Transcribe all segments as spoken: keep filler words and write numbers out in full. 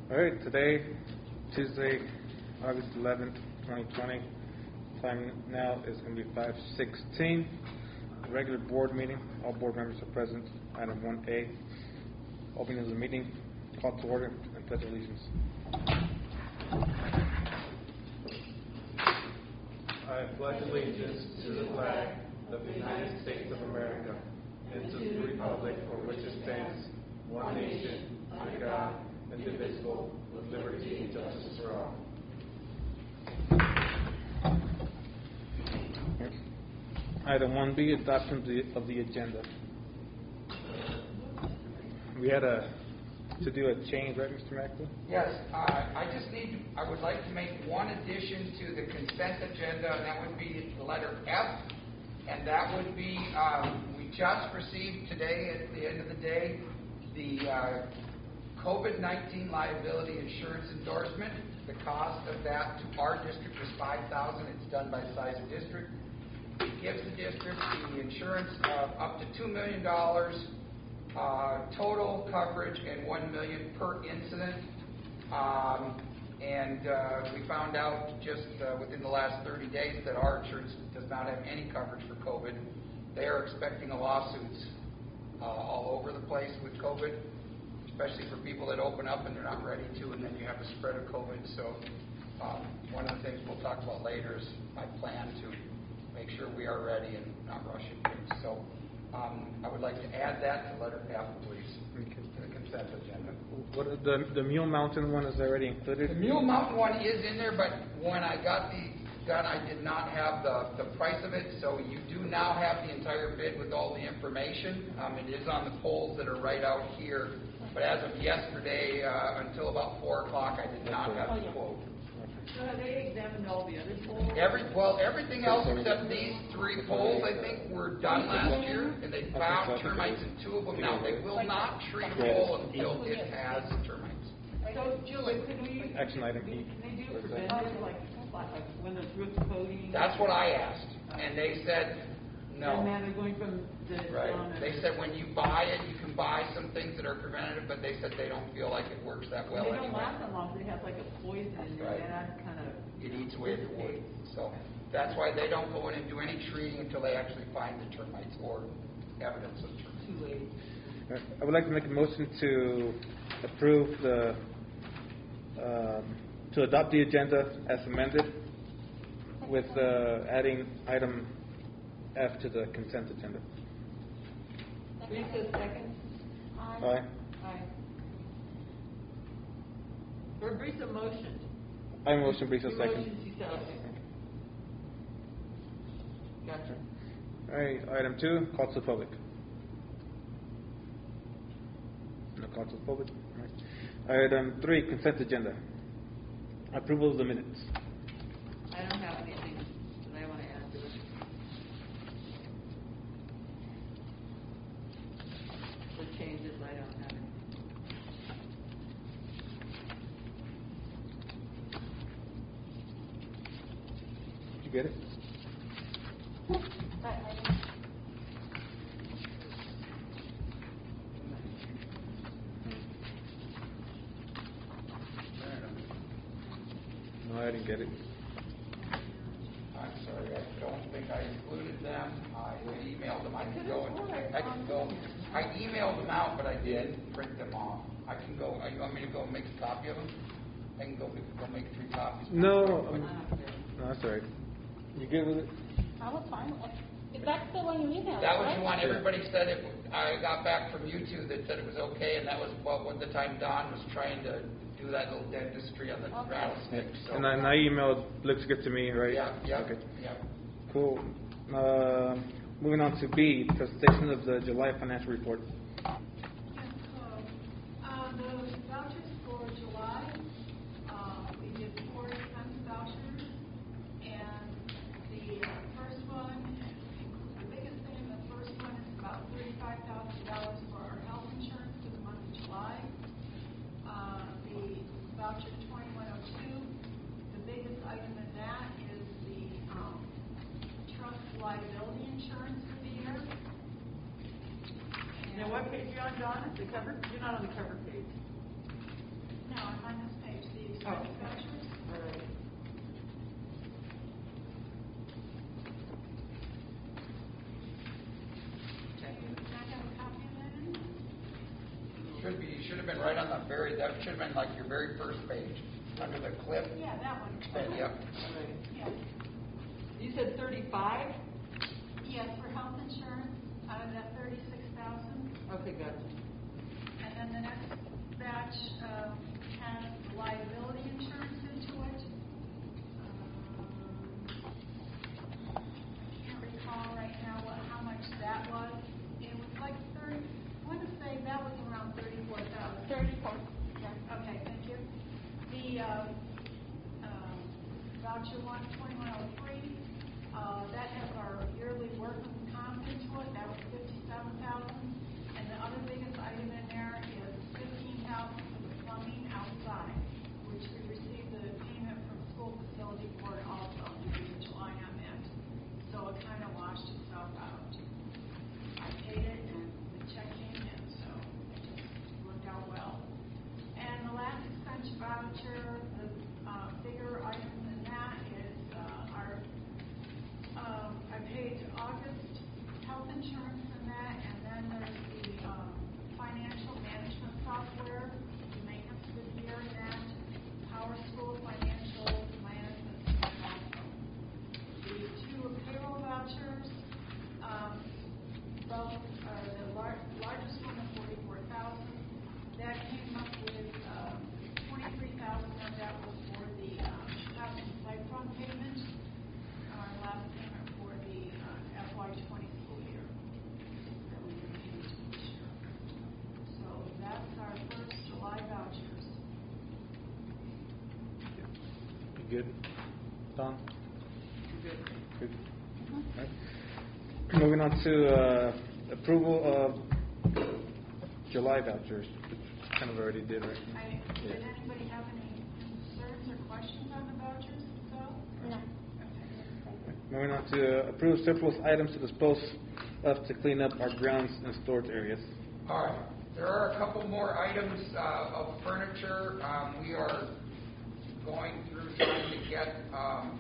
All right, today, Tuesday, August eleventh, twenty twenty. Time now is going to be five sixteen. Regular board meeting. All board members are present. Item one A. Opening of the meeting. Call to order and pledge allegiance. I pledge allegiance to the flag of the United States of America and to the republic for which it stands, one nation, under God, indivisible, with liberty and justice for all. Item one B, adoption of the, of the agenda. We had a to do a change, right, Mister Macklin? Yes, uh, I just need, I would like to make one addition to the consent agenda, and that would be the letter F, and that would be, um, we just received today, at the end of the day, the uh, COVID nineteen liability insurance endorsement. The cost of that to our district is five thousand dollars. It's done by size of district. It gives the district the insurance of up to two million dollars. Uh, total coverage and one million dollars per incident, um, and uh, we found out just uh, within the last thirty days that our insurance does not have any coverage for COVID. They are expecting a lawsuits uh, all over the place with COVID, especially for people that open up and they're not ready to, and then you have a spread of COVID. So um, one of the things we'll talk about later is my plan to make sure we are ready and not rushing things. So. Um, I would like to add that to letter F, please, Okay. to the consent agenda. What are the the Mule Mountain one is already included? The Mule Mountain one is in there, but when I got the done, I did not have the, the price of it, so you do now have the entire bid with all the information. Um, it is on the polls that are right out here, but as of yesterday, uh, until about four o'clock, I did not have the quote. So have they examined all the other polls? Every well, everything else except these three polls, I think, were done last year, and they found termites in two of them. Now they will not treat a pole until it has termites. So, Julie, can we, Action item E. can they do preventive, like, like when there's roof coating? That's what I asked, and they said no. Doesn't matter going from the Right. on They said when you buy it, you can buy some things that are preventative, but they said they don't feel like it works that well They don't anyway. last that long. They have like a poison in there. Right. That kind of. It eats away at the wood. So that's why they don't go in and do any treating until they actually find the termites or evidence of termites. Too late. I would like to make a motion to approve the um, to adopt the agenda as amended, with uh, adding item F to the consent agenda. Risa, second. Aye. Aye. Or Risa motioned. I motion, Brisa You second. motioned, she said, okay. Gotcha. All right, item two, call to the public. No call to the public. All right. Item three, consent agenda. Approval of the minutes. I don't have anything that I want to add to it. The changes, I don't have it. Did you get it? No, I didn't get it. I'm sorry, I don't think I included them. I emailed them. I can go and I can go. I emailed them out, but I didn't print them off. I can go. You want me to go make a copy of them? I can go go make three copies. No, um, no, that's all right. You good with it? I was fine. Is that the one you emailed? That was right? the one everybody said it. I got back from you two that said it was okay, and that was what what the time Don was trying to do that little dentistry on the Okay. rattlesnake. So And then I emailed, looks good to me, right? yeah, yeah, Okay. yeah. Cool. Uh, moving on to B, presentation of the July financial report. Yes, hello. Uh, the vouchers for July, uh, we did four expense vouchers, and the uh, first one, the biggest thing in the first one is about thirty-five thousand dollars for our health insurance for the month of July. Uh, the voucher twenty-one oh two, the biggest item in that is the um, truck liability insurance for the year. Now, what page are you on, Donna? The cover? You're not on the cover page. No, I'm on the expense vouchers. All right. Do you not have a copy of that in? Should be, should have been right on the very, that should have been like your very first page, under the clip. Yeah, that one. Uh, Yep. All right. Yeah. You said thirty-five? Yes, for health insurance, out of that thirty-six thousand. Okay, gotcha. And then the next batch um, has liability insurance into it. Um, I can't recall right now what, how much that was. It was like thirty, I want to say that was around thirty-four thousand. Thirty-four, yeah. Okay, thank you. The um, um, voucher one, twenty-one oh three, uh, that has our yearly workers' comp into it, that was fifty-seven thousand. And the other biggest item in there is fifteen thousand for the plumbing outside, which we received the payment from school facility board also in July on that. So it kind of washed itself out. I paid it and the check came in, so it just worked out well. And the last expense voucher, the uh, bigger item than that is uh, our, um, I paid August health insurance in that, and then there's the um, financial management software, the maintenance for the year in that, Power School financial management also. The two payroll vouchers, um, both are the lar- largest one of forty-four thousand. That came up with um, twenty-three thousand of that was for the um, housing site fund payment, our last payment for the uh, F Y twenty school year that we were paying to this year. So that's our first July vouchers. You good? Don? Good. Good. All right. Moving on to uh, approval of July vouchers, which kind of already did, right? I, Yeah. did anybody have any concerns or questions on the vouchers itself? No. Okay. Moving on to uh, approve surplus items to dispose of to clean up our grounds and storage areas. All right. There are a couple more items uh, of furniture. Um, we are going through trying to get um,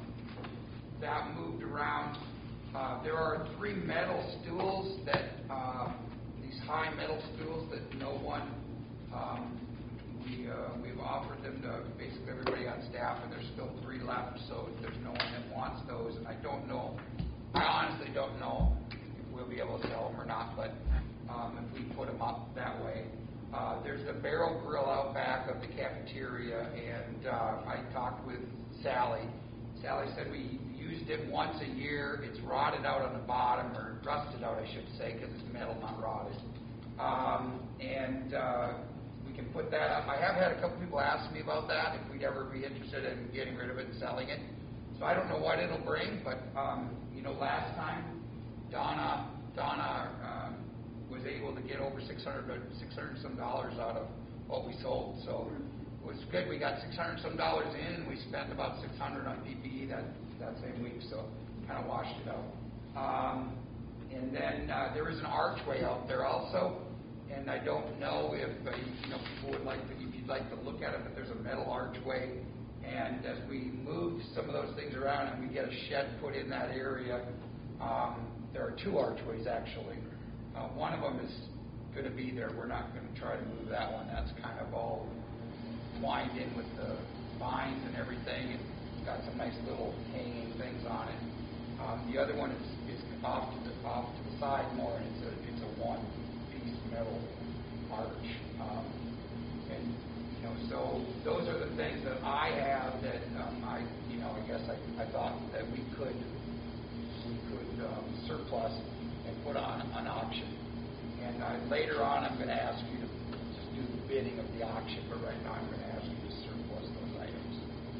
that moved around. Uh, there are three metal stools that, uh, these high metal stools that no one, um, we, uh, we've offered them to basically everybody on staff, and there's still three left, so there's no one that wants those. And I don't know, I honestly don't know if we'll be able to sell them or not, but um, if we put them up that way. Uh, there's the barrel grill out back of the cafeteria, and uh, I talked with Sally. Sally said we used it once a year. It's rotted out on the bottom, or rusted out, I should say, because it's metal, not rotted. Um, and uh, we can put that up. I have had a couple people ask me about that, if we'd ever be interested in getting rid of it and selling it. So I don't know what it'll bring, but um, you know, last time Donna Donna uh, was able to get over six hundred, six hundred some dollars out of what we sold. So it was good. We got six hundred some dollars in, and we spent about six hundred on P P E that that same week. So kind of washed it out. Um, and then uh, there is an archway out there also, and I don't know if uh, you know people would like to, if you'd like to look at it, but there's a metal archway. And as we move some of those things around and we get a shed put in that area, um, there are two archways actually. Uh, one of them is going to be there. We're not going to try to move that one. That's kind of all twined in with the vines and everything. It's got some nice little hanging things on it. Um, the other one is, is off to the off to the side more, and it's a it's a one-piece metal arch. Um, and you know, so those are the things that I have that um, I you know I guess I, I thought that we could we could um, surplus and put on an auction. And uh, later on, I'm going to ask you to just do the bidding of the auction, but right now I'm going to ask you to surplus those items.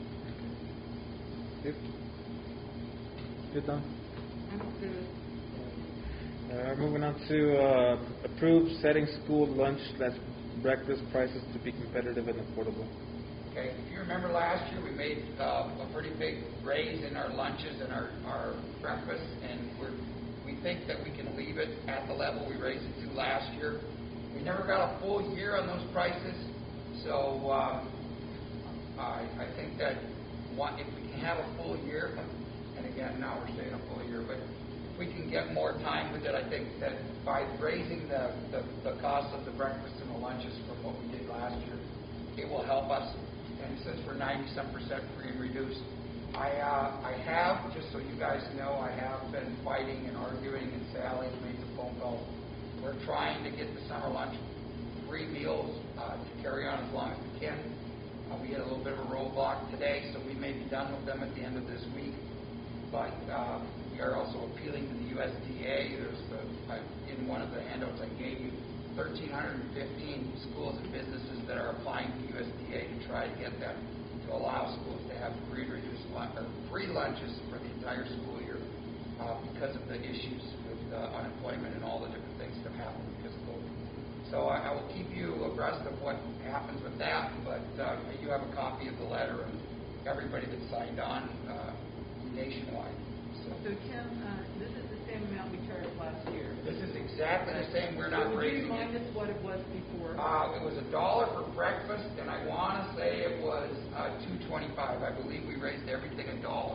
Good. Good, Don? I'm good. Uh, moving on to uh, approve setting school lunch slash breakfast prices to be competitive and affordable. Okay, if you remember last year, we made uh, a pretty big raise in our lunches and our, our breakfast, and we're, we think that we can leave it at the level we raised it to last year. We never got a full year on those prices, so um, I, I think that one, if we can have a full year, and again, now we're saying a full year, but if we can get more time with it, I think that by raising the, the, the cost of the breakfast and the lunches from what we did last year, it will help us. And since we're ninety some percent free and reduced, I uh, I have, just so you guys know, I have been fighting and arguing, and Sally's made some phone calls. We're trying to get the summer lunch free meals uh, to carry on as long as we can. Uh, we had a little bit of a roadblock today, so we may be done with them at the end of this week. But uh, we are also appealing to the U S D A. There's the, I, in one of the handouts I gave you, one thousand three hundred fifteen schools and businesses that are applying to U S D A to try to get them to allow schools to have free reduced lunch, or free lunches for the entire school year uh, because of the issues with uh, unemployment and all the different things that have happened because of COVID. So I, I will keep you abreast of what happens with that, but uh, you have a copy of the letter and everybody that signed on uh, nationwide. So So Tim, uh, this is the same amount we charged last year. this is exactly the same. We're not So would raising you remind it. us what it was before? Uh, it was a dollar for breakfast, and I want to say it was uh, two twenty-five. I believe we raised everything a dollar,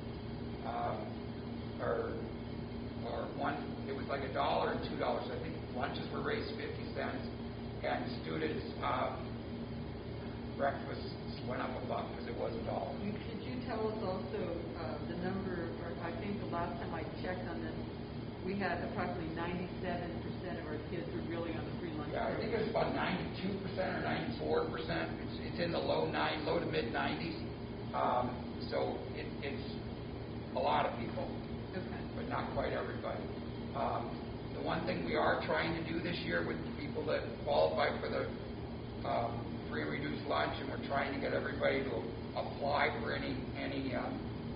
um, or or one. It was like a dollar and two dollars. I think lunches were raised fifty cents, and students' uh, breakfasts went up a buck because it was a dollar. You- Could you tell us also uh, the number, or I think the last time I checked on this, we had approximately ninety-seven percent of our kids were really on the free lunch Yeah, I think it was about ninety-two percent or ninety-four percent. It's, it's in the low nine, low to mid nineties. Um, so it, it's a lot of people, Okay. but not quite everybody. Um, the one thing we are trying to do this year with the people that qualify for the um, free and reduced lunch, and we're trying to get everybody to apply for any any um,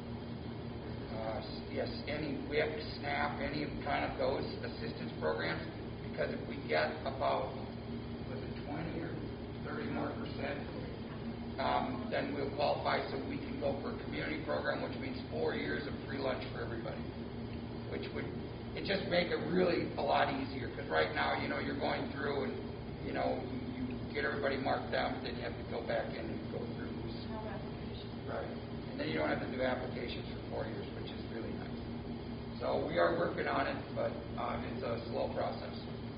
uh, yes any W I C, SNAP, any kind of those assistance programs, because if we get about was it twenty or thirty more percent, um, then we'll qualify so we can go for a community program, which means four years of free lunch for everybody, which would it just make it really a lot easier, because right now, you know, you're going through and, you know, you, you get everybody marked down, but then you have to go back in and go through. No application. Right. And then you don't have to do applications for four years, which is really nice. So we are working on it, but um, it's a slow process.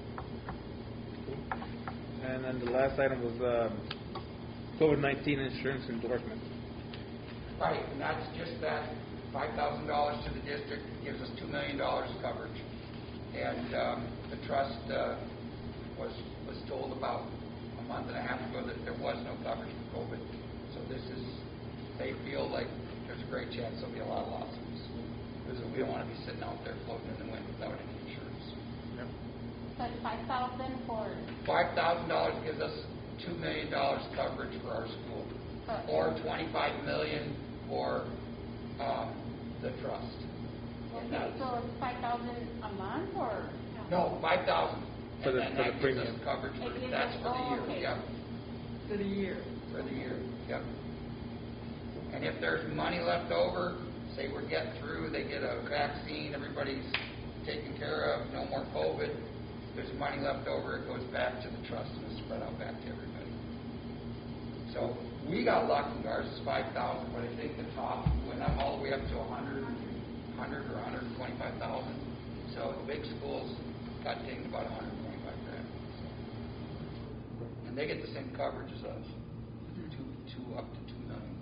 And then the last item was um, COVID nineteen insurance endorsement. Right, and that's just that five thousand dollars to the district gives us two million dollars coverage. And um, the trust uh, was was told about a month and a half ago that there was no coverage for COVID. So this is, they feel like there's a great chance there'll be a lot of lawsuits. So we don't want to be sitting out there floating in the wind without any insurance. Yep. So five thousand for, five thousand dollars gives us two million dollars coverage for our school, uh, or twenty-five million dollars for um, the trust. And okay, that's- so it's five thousand a month or? No, five thousand. For the- and for then the that gives us premium. coverage for, It gives that's us- for the oh, year, okay. yep, For the year. for the year, yep. And if there's money left over, say we're getting through, they get a vaccine, everybody's taken care of, no more COVID, if there's money left over, it goes back to the trust and is spread out back to everybody. So we got lucky, ours is five thousand, but I think the top went up all the way up to a hundred, hundred or hundred and twenty-five thousand. So the big schools got dinged about a hundred and twenty-five grand. And they get the same coverage as us, two, two up to two million.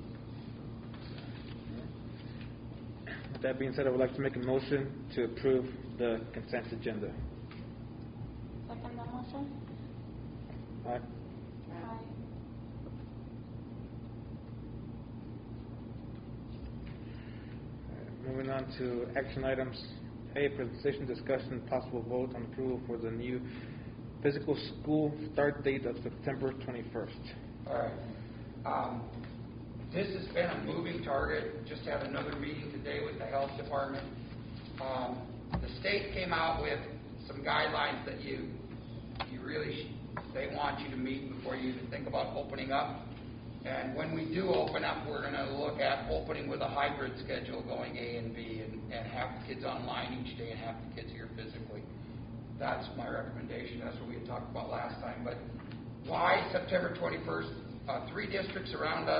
With that being said, I would like to make a motion to approve the consent agenda. Second that motion? All right. Aye. Moving on to action items. A, presentation, discussion, possible vote on approval for the new physical school start date of September twenty-first. All right. Um, this has been a moving target. Just had another meeting today with the health department. Um, the state came out with some guidelines that you you really sh- they want you to meet before you even think about opening up. And when we do open up, we're going to look at opening with a hybrid schedule, going A and B, and, and half the kids online each day and half the kids here physically. That's my recommendation. That's what we had talked about last time. But why September twenty-first? Uh, three districts around us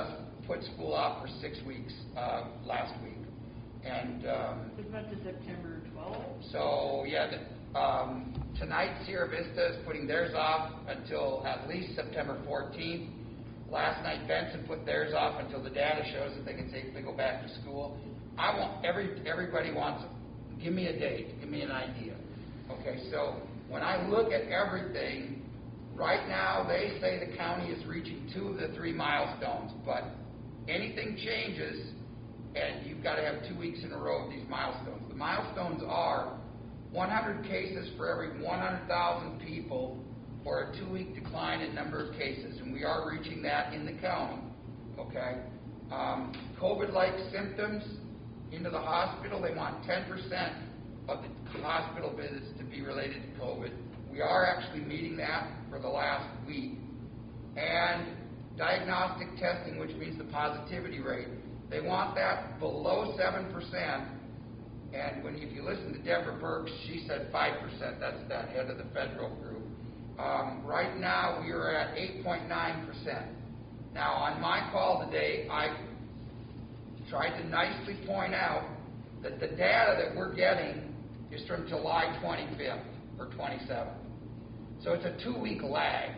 put school off for six weeks uh, last week. And um, It's about to September twelfth. so, yeah, the, um, tonight Sierra Vista is putting theirs off until at least September fourteenth. Last night Benson put theirs off until the data shows that they can safely go back to school. I want every everybody wants. Give me a date. Give me an idea. Okay, so when I look at everything, right now they say the county is reaching two of the three milestones, but anything changes, and you've got to have two weeks in a row of these milestones. The milestones are one hundred cases for every one hundred thousand people, or a two-week decline in number of cases, and we are reaching that in the county. Okay, um, COVID-like symptoms into the hospital, they want ten percent of the hospital visits to be related to COVID. We are actually meeting that for the last week. And diagnostic testing, which means the positivity rate, they want that below seven percent. And when if you listen to Deborah Burks, she said five percent. That's that head of the federal group. Um, right now, we are at eight point nine percent. Now, on my call today, I tried to nicely point out that the data that we're getting is from July twenty-fifth or twenty-seventh. So it's a two-week lag.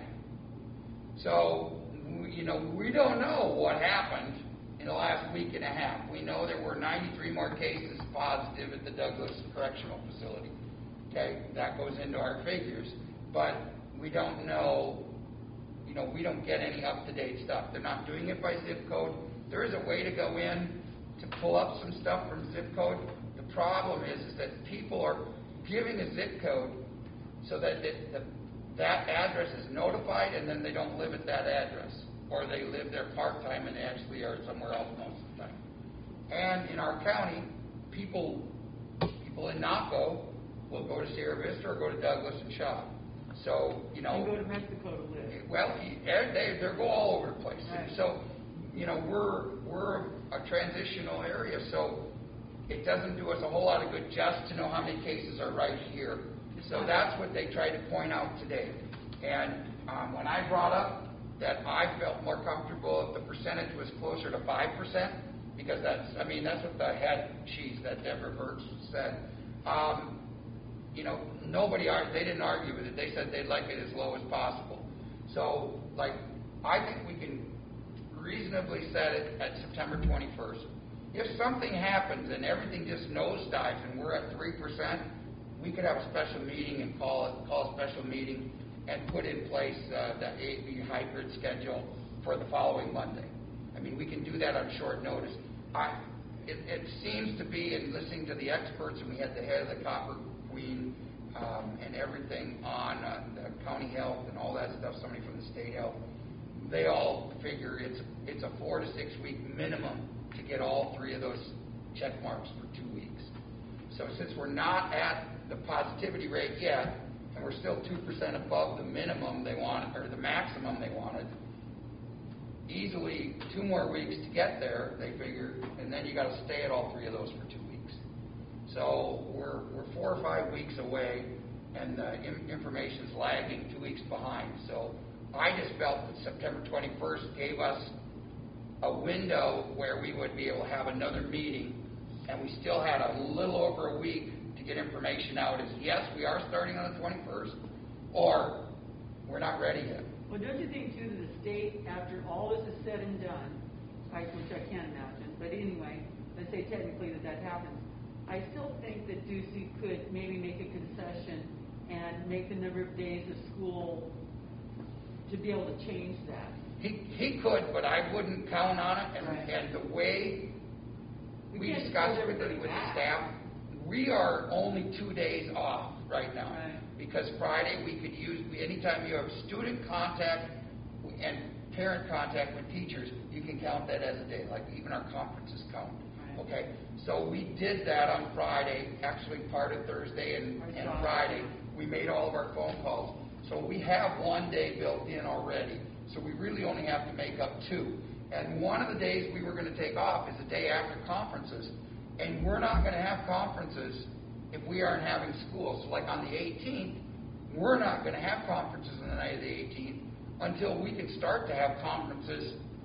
So, you know, we don't know what happened in the last week and a half. We know there were ninety-three more cases positive at the Douglas Correctional Facility. Okay, that goes into our figures. But we don't know, you know, we don't get any up-to-date stuff. They're not doing it by zip code. There is a way to go in to pull up some stuff from zip code. The problem is, is that people are giving a zip code so that it, the, that address is notified, and then they don't live at that address, or they live there part-time and actually are somewhere else most of the time. And in our county, people people in Naco will go to Sierra Vista or go to Douglas and shop. So, you know... And go to Mexico to live. Well, they, they go all over the place. Right. So, you know, we're, we're a transitional area, so it doesn't do us a whole lot of good just to know how many cases are right here. So that's what they tried to point out today. And um, when I brought up that I felt more comfortable if the percentage was closer to five percent, because that's, I mean, that's what the head cheese that Deborah Burks said. Um, you know, nobody, they didn't argue with it. They said they'd like it as low as possible. So, like, I think we can reasonably set it at September twenty-first. If something happens and everything just nosedives and we're at three percent, we could have a special meeting and call it, call a special meeting and put in place uh, the A B hybrid schedule for the following Monday. I mean, we can do that on short notice. I, it, it seems to be, in listening to the experts, and we had the head of the Copper Queen um, and everything on uh, the county health and all that stuff, somebody from the state health, they all figure it's it's a four to six week minimum to get all three of those check marks for two weeks. So since we're not at the positivity rate yet, and we're still two percent above the minimum they wanted, or the maximum they wanted, easily two more weeks to get there, they figure, and then you got to stay at all three of those for two weeks. So we're we're four or five weeks away, and the in- information's lagging two weeks behind. So I just felt that September twenty-first gave us a window where we would be able to have another meeting, and we still had a little over a week to get information out. Is yes, we are starting on the twenty-first, or we're not ready yet. Well, don't you think, too, that the state, after all this is said and done, I, which I can't imagine, but anyway, let's say technically that that happens, I still think that Ducey could maybe make a concession and make the number of days of school to be able to change that. He he could, but I wouldn't count on it. And, Right. and the way We we can't discussed hold with the, everybody with the back. staff, we are only two days off right now. Right. Because Friday we could use, anytime you have student contact and parent contact with teachers, you can count that as a day, like even our conferences count. Right. Okay? So we did that on Friday, actually part of Thursday and, I and saw Friday. that. We made all of our phone calls. So we have one day built in already. So we really only have to make up two. And one of the days we were going to take off is the day after conferences. And we're not going to have conferences if we aren't having school. So like on the eighteenth, we're not going to have conferences on the night of the eighteenth until we can start to have conferences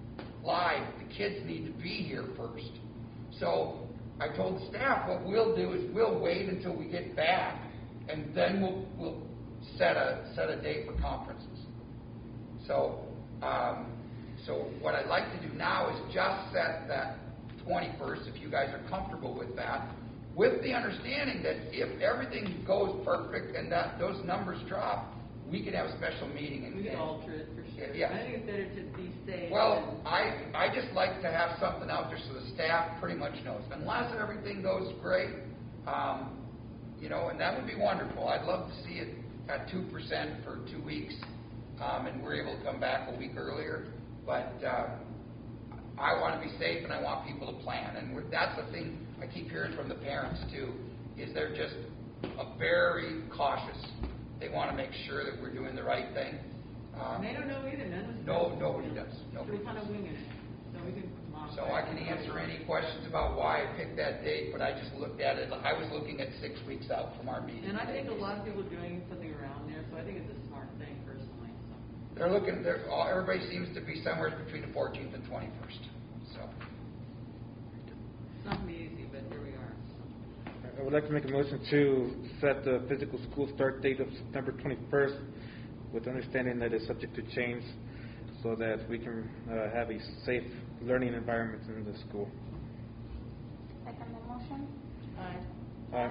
live, the kids need to be here first. So I told the staff, what we'll do is we'll wait until we get back, and then we'll, we'll set a set a date for conferences. So, um, so what I'd like to do now is just set that twenty-first, if you guys are comfortable with that, with the understanding that if everything goes perfect and that those numbers drop, we could have a special meeting. And, We could and- alter it for sure. Yeah. I think it's better to be safe. Well, I, I just like to have something out there so the staff pretty much knows. Unless everything goes great, um, you know, and that would be wonderful. I'd love to see it at two percent for two weeks, um, and we're able to come back a week earlier. But uh, I want to be safe, and I want people to plan. And we're, that's the thing I keep hearing from the parents, too, is they're just a very cautious. They want to make sure that we're doing the right thing. Um, And they don't know either, none of us. No, know. nobody does. So Nobody we're kind of winging it, so we can modify. So I can answer any questions about why I picked that date, but I just looked at it, I was looking at six weeks out from our meeting. And I think a lot of people are doing something around there, so I think it's a smart thing personally, so. They're looking, they're, all- everybody seems to be somewhere between the fourteenth and twenty-first, so. It's not gonna be easy, but here we are, so. I would like to make a motion to set the physical school start date of September twenty-first with understanding that it's subject to change so that we can uh, have a safe learning environment in the school. Second the motion? Aye. Aye.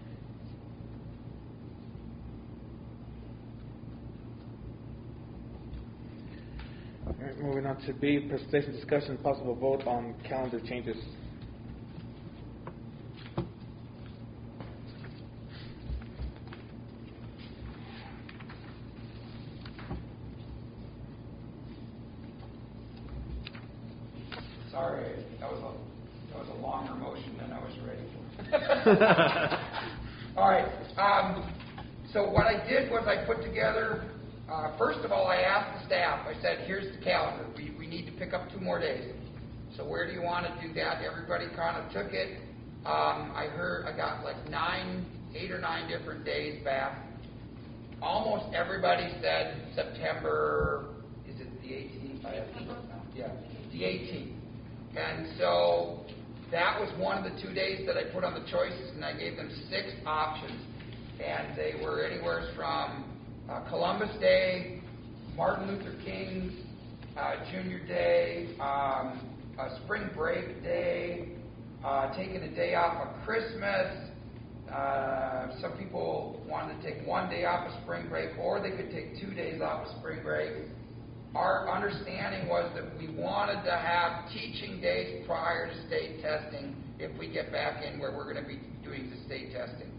All right, moving on to B, presentation, discussion, possible vote on calendar changes. Sorry, that was a, that was a longer motion than I was ready for. All right, um, so what I did was I put together, uh, first of all, I asked the staff, I said, here's the calendar, we, we need to pick up two more days. So where do you want to do that? Everybody kind of took it. Um, I heard, I got like nine, eight or nine different days back. Almost everybody said September, is it the eighteenth? I have to look now. Yeah, the eighteenth. And so that was one of the two days that I put on the choices, and I gave them six options. And they were anywhere from uh, Columbus Day, Martin Luther King's uh, Junior Day, um, uh, Spring Break Day, uh, taking a day off of Christmas. Uh, some people wanted to take one day off of spring break, or they could take two days off of spring break. Our understanding was that we wanted to have teaching days prior to state testing if we get back in where we're going to be doing the state testing.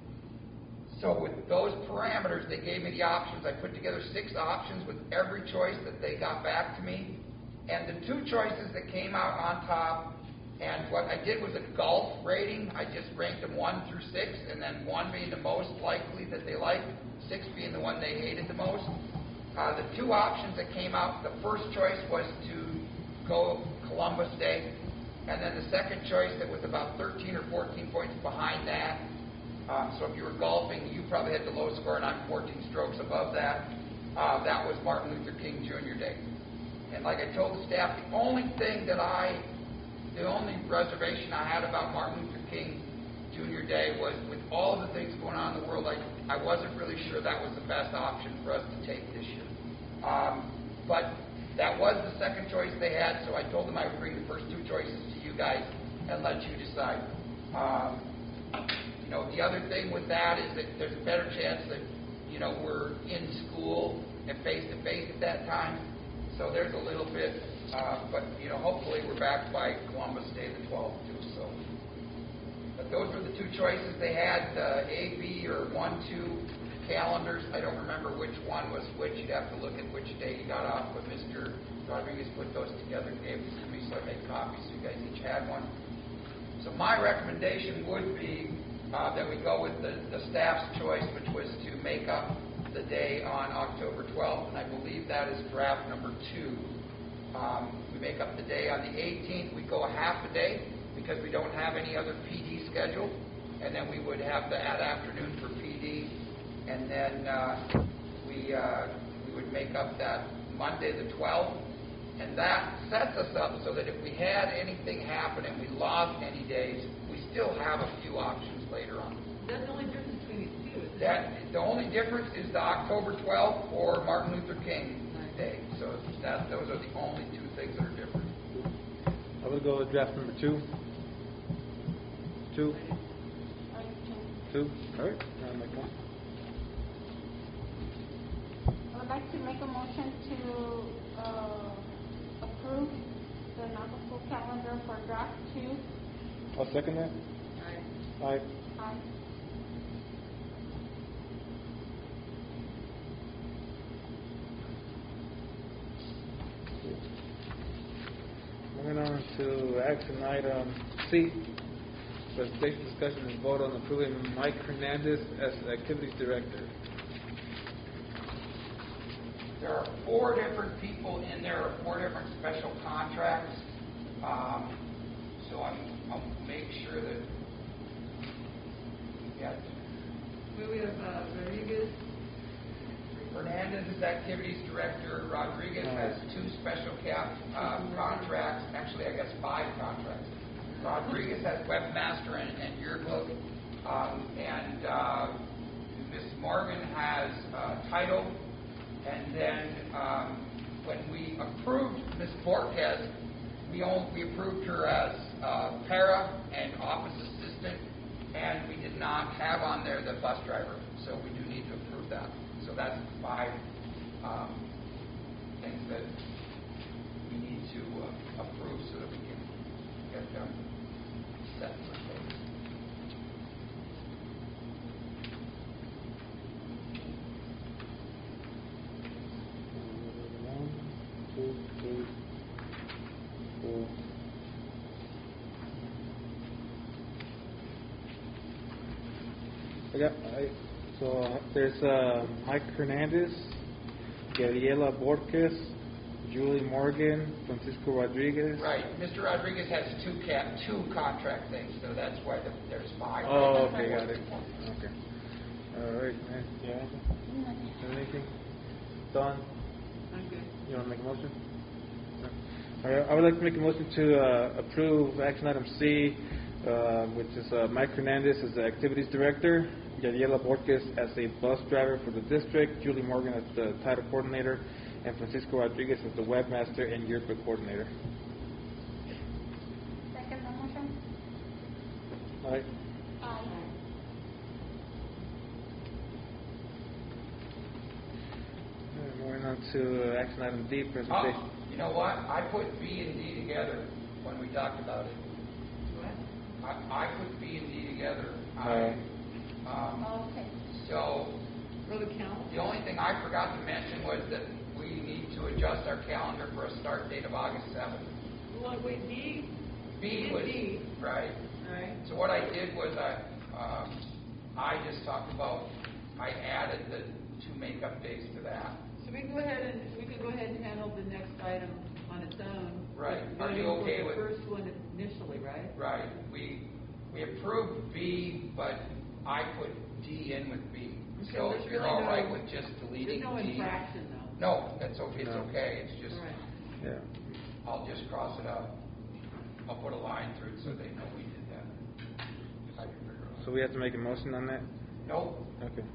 So with those parameters, they gave me the options. I put together six options with every choice that they got back to me. And the two choices that came out on top, and what I did was a golf rating. I just ranked them one through six, and then one being the most likely that they liked, six being the one they hated the most. Uh, the two options that came out, the first choice was to go Columbus Day, and then the second choice that was about thirteen or fourteen points behind that. Um, so if you were golfing, you probably had the low score, and I'm fourteen strokes above that. Uh, that was Martin Luther King Junior Day. And like I told the staff, the only thing that I, the only reservation I had about Martin Luther King Junior Day was with all of the things going on in the world, I, I wasn't really sure that was the best option for us to take this year. Um, but that was the second choice they had, so I told them I would bring the first two choices to you guys and let you decide. Um, you know, the other thing with that is that there's a better chance that, you know, we're in school and face-to-face at that time. So there's a little bit, uh, but, you know, hopefully we're back by Columbus Day the twelfth, too. So, but those were the two choices they had, uh, A, B, or one, two calendars. I don't remember which one was which. You'd have to look at which day you got off, but Mister Rodriguez put those together and gave them to me, so I made copies so you guys each had one. So my recommendation would be uh, that we go with the, the staff's choice, which was to make up the day on October twelfth, and I believe that is draft number two. Um, we make up the day on the eighteenth. We go a half a day because we don't have any other P D scheduled, and then we would have the that afternoon for P D, and then uh, we uh, we would make up that Monday the twelfth, and that sets us up so that if we had anything happen and we lost any days, we still have a few options later on. That's the only difference between these two. Is That the only difference is the October twelfth or Martin Luther King Day. So that those are the only two things that are different. I will go with draft number two. Two. Two. All right. I'll make one. I would like to make a motion to uh, approve the Napa school calendar for draft two. I'll second that. Aye. Aye. Aye. Moving on to action item C, presentation, discussion, and vote on approving Mike Hernandez as activities director. There are four different people in there, or four different special contracts. Um, so I'm, I'll make sure that we get Well, we have uh, Rodriguez. Hernandez is activities director. Rodriguez has two special cap uh, contracts. Actually, I guess five contracts. Rodriguez has webmaster and, and yearbook, um, and uh, Miss Morgan has uh, title. And then um, when we approved Miss Borges, we only, we approved her as uh, para and office assistant, and we did not have on there the bus driver. So we do need to approve that. So that's five um, things that we need to uh, approve so that we can get them set for those. One, two, three, four. I got, I, so uh, there's uh, Mike Hernandez, Gabriela Borges, Julie Morgan, Francisco Rodriguez. Right. Mister Rodriguez has two cap, two contract things, so that's why the, there's five. Oh, okay, got it. Okay. All right, man. Yeah. Anything? Don, I'm good. you want to make a motion? No. All right, I would like to make a motion to uh, approve action item C, uh, which is uh, Mike Hernandez as the activities director, Gabriela Borges as a bus driver for the district, Julie Morgan as the title coordinator, and Francisco Rodriguez as the webmaster and yearbook coordinator. Second the motion. All right. Aye. All right, moving on to uh, action item D, presentation. Oh, you know what? I put B and D together when we talked about it. What? I, I put B and D together. Uh, I, um, Oh, okay. so For the count? the only thing I forgot to mention was that we need to adjust our calendar for a start date of August seventh. Well, wait, B? B did was B. right. All right. So what I did was I, um, I just talked about, I added the two makeup days to that. So we can go ahead and, we can go ahead and handle the next item on its own. Right. Are Voting you for okay the with- first one initially, right? Right. We we approved B, but I put D in with B. Okay, So there's if you're really all no- right with just deleting There's no D. infraction, though. No, that's okay. It's No. okay. It's just, All right. Yeah. I'll just cross it out. I'll put a line through it so they know we did that. If I can figure it out. So we have to make a motion on that? Nope. Okay.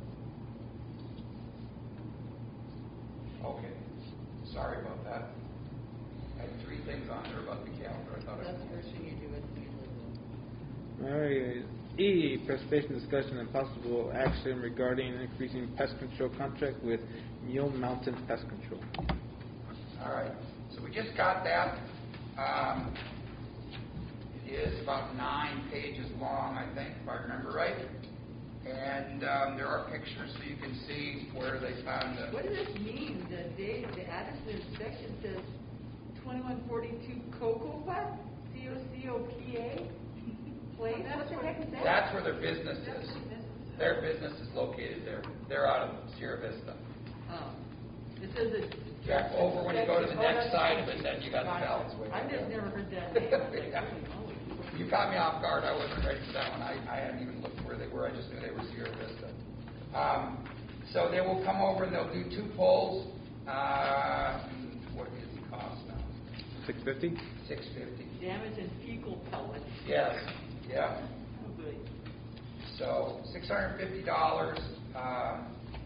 Okay. Sorry about that. I had three things on there about the calendar. I thought I That's the first thing you do at the All right. E, presentation, discussion, and possible action regarding increasing pest control contract with Mule Mountain Pest Control. All right, so we just got that. Um, it is about nine pages long, I think, if I remember right. And um, there are pictures so you can see where they found the. What does this mean? The date, the address of the inspection says twenty-one forty-two Cocoa Putt? C O C O P A? Place? What the heck is that? That's where their business is. Their business is located there. They're out of Sierra Vista. Oh. It says it's. Yeah, over when you go to the Oh, next that's- side of it, then you got the bells. I've just never heard that name. I was like, Yeah. holy moly. You caught me off guard. I wasn't ready for that one. I, I hadn't even looked where they were. I just knew they were Sierra Vista. Um, so they will come over and they'll do two polls. Uh, what is the cost now? six fifty? six fifty. Damage and fecal pellets. Yes, yeah. Oh, good. So six hundred fifty dollars. Um,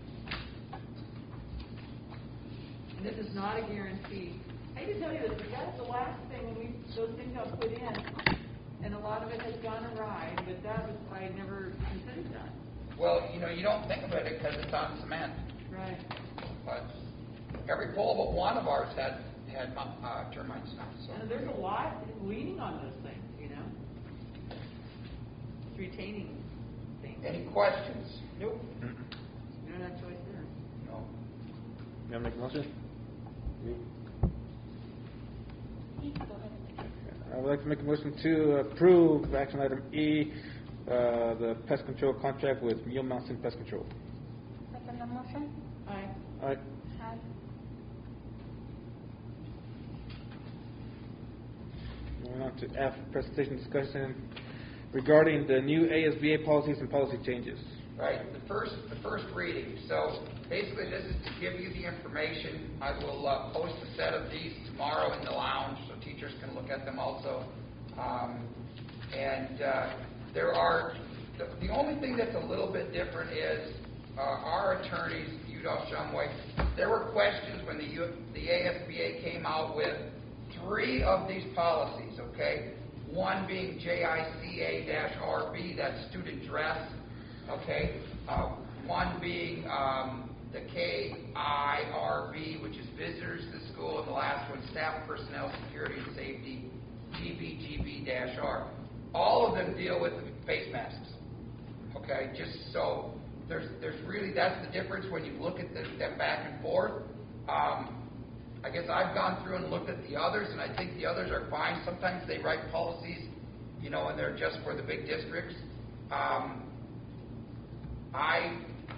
And this is not a guarantee. I hate to tell you this, but that's the last thing when we, those things got put in, and a lot of it has gone awry, but that was, I never considered that. well, you know, you don't think about it because it's on cement, Right. but every pole but one of ours had had uh, termites now. So And there's a lot leaning on those things, you know? It's retaining things. any questions? Nope. Mm-mm. You don't have choice there. No. You want to make a motion? Go ahead. I would like to make a motion to approve action item E, uh, the pest control contract with Mule Mountain Pest Control. Second the motion? Aye. All right. Aye. Moving on to F, presentation discussion regarding the new A S B A policies and policy changes. Right, the first the first reading. So basically, this is to give you the information. I will uh, post a set of these tomorrow in the lounge so teachers can look at them also. Um, and uh, there are the, the only thing that's a little bit different is uh, our attorneys, Udall Shumway. There were questions when the U, the A S B A came out with three of these policies. Okay, one being J I C A R B, that's student dress. Okay, uh, one being um, the K I R B, which is visitors to the school, and the last one, staff, personnel, security, and safety, G B G B R. All of them deal with face masks. Okay, just so there's there's really that's the difference when you look at the, them back and forth. Um, I guess I've gone through and looked at the others, and I think the others are fine. Sometimes they write policies, you know, and they're just for the big districts. Um, I,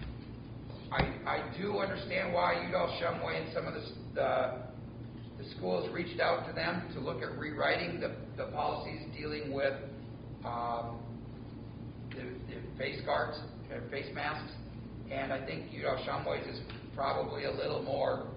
I I do understand why Udall Shumway and some of the, the the schools reached out to them to look at rewriting the, the policies dealing with um, the, the face guards, uh, face masks, and I think Udall Shumway's is probably a little more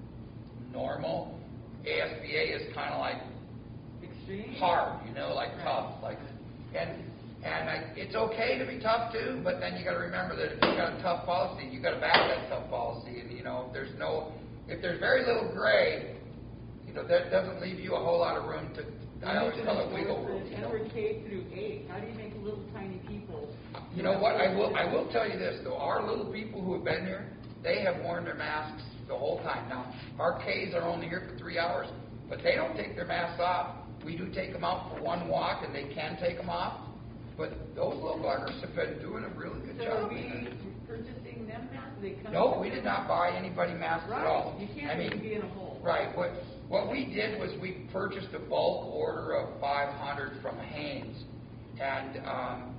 normal. A S B A is kind of like Extreme? hard, you know, like tough, like and. And I, it's okay to be tough too, but then you got to remember that if you got a tough policy, you got to back that tough policy. And you know, if there's no, if there's very little gray, you know, that doesn't leave you a whole lot of room to. I always call it wiggle room. You And know? we're K through eight. How do you make little tiny people? You know what? I will. I will tell you this though. Our little people who have been here, they have worn their masks the whole time. Now, our Ks are only here for three hours, but they don't take their masks off. We do take them out for one walk, and they can take them off. But those little buggers have been doing a really good So job. are we purchasing them masks? They come No, we did not buy anybody masks Right. at all. You can't I mean, really be in a hole. right. What what we did was we purchased a bulk order of five hundred from Hanes, and um,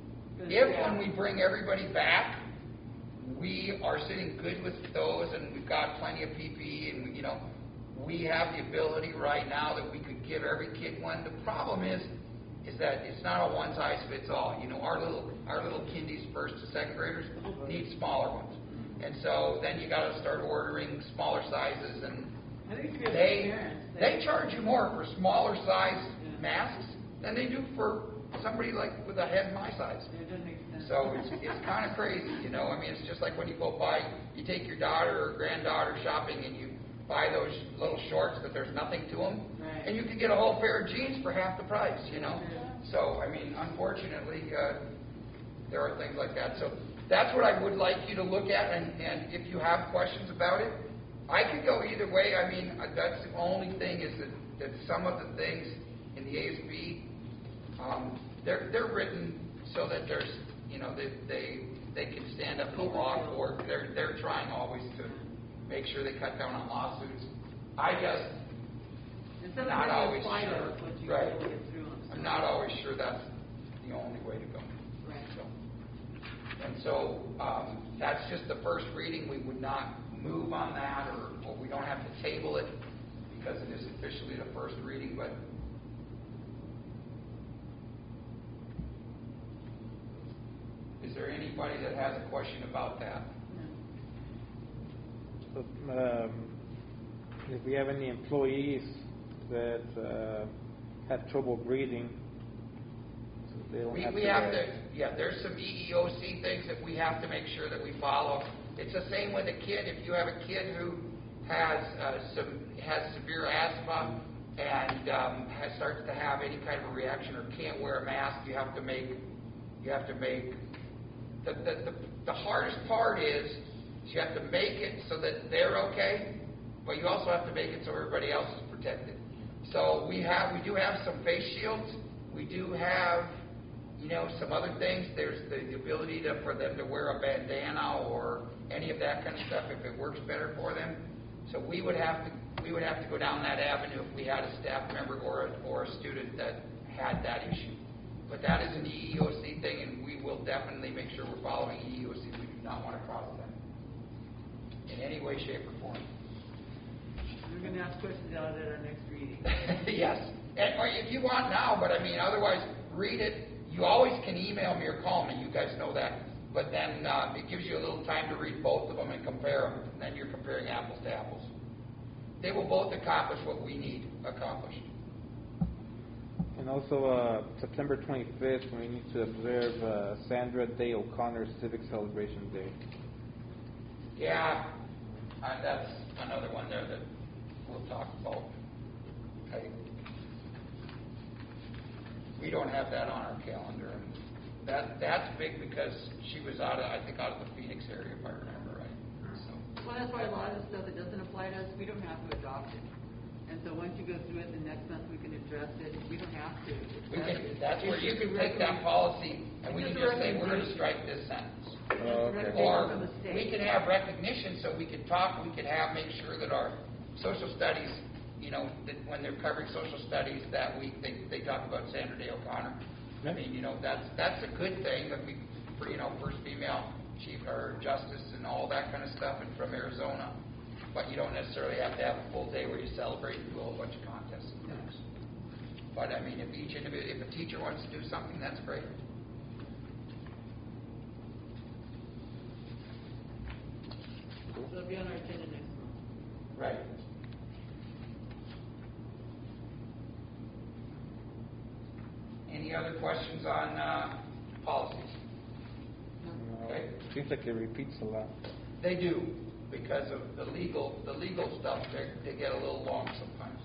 if when we bring everybody back, we are sitting good with those, and we've got plenty of P P E, and we, you know, we have the ability right now that we could give every kid one. The problem is. is that it's not a one-size-fits-all. You know, our little our little kindies, first to second graders, need smaller ones. And so then you got to start ordering smaller sizes. And I think we have they parents. that- they charge you more for smaller size Yeah. masks than they do for somebody like with a head my size. It doesn't make sense. So it's it's kind of crazy, you know. I mean, it's just like when you go buy, you take your daughter or granddaughter shopping and you buy those little shorts that there's nothing to them, Right. and you can get a whole pair of jeans for half the price, you know. So I mean, unfortunately, uh, there are things like that. So that's what I would like you to look at, and and if you have questions about it, I could go either way. I mean, uh, that's the only thing is that that some of the things in the A S B, um, they're they're written so that there's you know they they they can stand up in the law court. They're they're trying always to make sure they cut down on lawsuits. I just And sometimes not you always apply sure. those once you Right. really get through them. I'm not always sure that's the only way to go. Right. So, and so um, that's just the first reading. We would not move on that, or, or we don't have to table it because it is officially the first reading. But is there anybody that has a question about that? So, um, if we have any employees that uh, have trouble breathing, so they don't We, have we to. have uh, to, yeah, there's some E E O C things that we have to make sure that we follow. It's the same with a kid. If you have a kid who has uh, some has severe asthma and um, has, starts to have any kind of a reaction or can't wear a mask, you have to make you have to make the the, the, the hardest part is you have to make it so that they're okay, but you also have to make it so everybody else is protected. So we have we do have some face shields. We do have, you know, some other things. There's the, the ability to, for them to wear a bandana or any of that kind of stuff if it works better for them. So we would have to we would have to go down that avenue if we had a staff member or a, or a student that had that issue. But that is an E E O C thing, and we will definitely make sure we're following E E O C. We do not want to cross them in any way, shape, or form. We're going to ask questions out of that at our next reading. Yes, and, or if you want now, but I mean, otherwise, read it. You always can email me or call me. You guys know that. But then uh, it gives you a little time to read both of them and compare them. And then you're comparing apples to apples. They will both accomplish what we need accomplished. And also, uh, September twenty-fifth, we need to observe uh, Sandra Day O'Connor Civic Celebration Day. Yeah, uh, that's another one there that we'll talk about. Okay. We don't have that on our calendar. And that that's big because she was out of, I think, out of the Phoenix area, if I remember right. So. Well, that's why a lot of the stuff that doesn't apply to us, we don't have to adopt it. And so once you go through it, the next month we can address it. We don't have to. We can, accept it. that's where It's you just can a take that recommend- policy and we it's can just a just say, we're going to recommendation. strike this sentence. Oh, okay. Recommendation Or from the state. we can have recognition, so we can talk, we can have, make sure that our social studies, you know, that when they're covering social studies that week, they, they talk about Sandra Day O'Connor. I mean, you know, that's, that's a good thing that we, for, you know, first female chief or justice and all that kind of stuff, and from Arizona. But you don't necessarily have to have a full day where you celebrate and do a whole bunch of contests and things. But I mean, if each individual, if a teacher wants to do something, that's great. So it'll be on our agenda next month. Right. Any other questions on uh, policies? Uh, Okay. Seems like it repeats a lot. They do, because of the legal, the legal stuff. They they get a little long sometimes.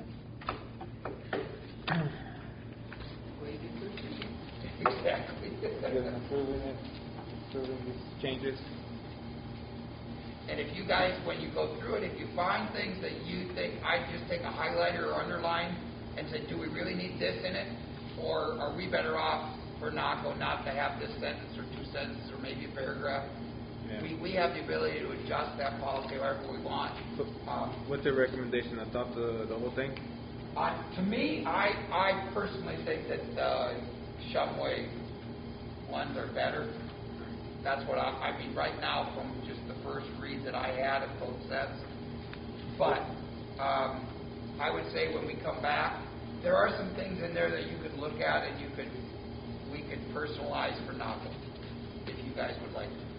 Yeah. Way to do it. Exactly. Good in approving it, approving these changes. And if you guys, when you go through it, if you find things that you think, I just take a highlighter or underline and say, do we really need this in it? Or are we better off for NACO not to have this sentence or two sentences or maybe a paragraph? Yeah. We, we have the ability to adjust that policy however we want. So, Um, what's your recommendation? Adopt the, the whole thing? I, to me, I, I personally think that uh, Shumway ones are better. That's what I, I mean right now from just the first read that I had of both sets. But um, I would say when we come back, there are some things in there that you could look at and you could we could personalize for NACO if you guys would like to.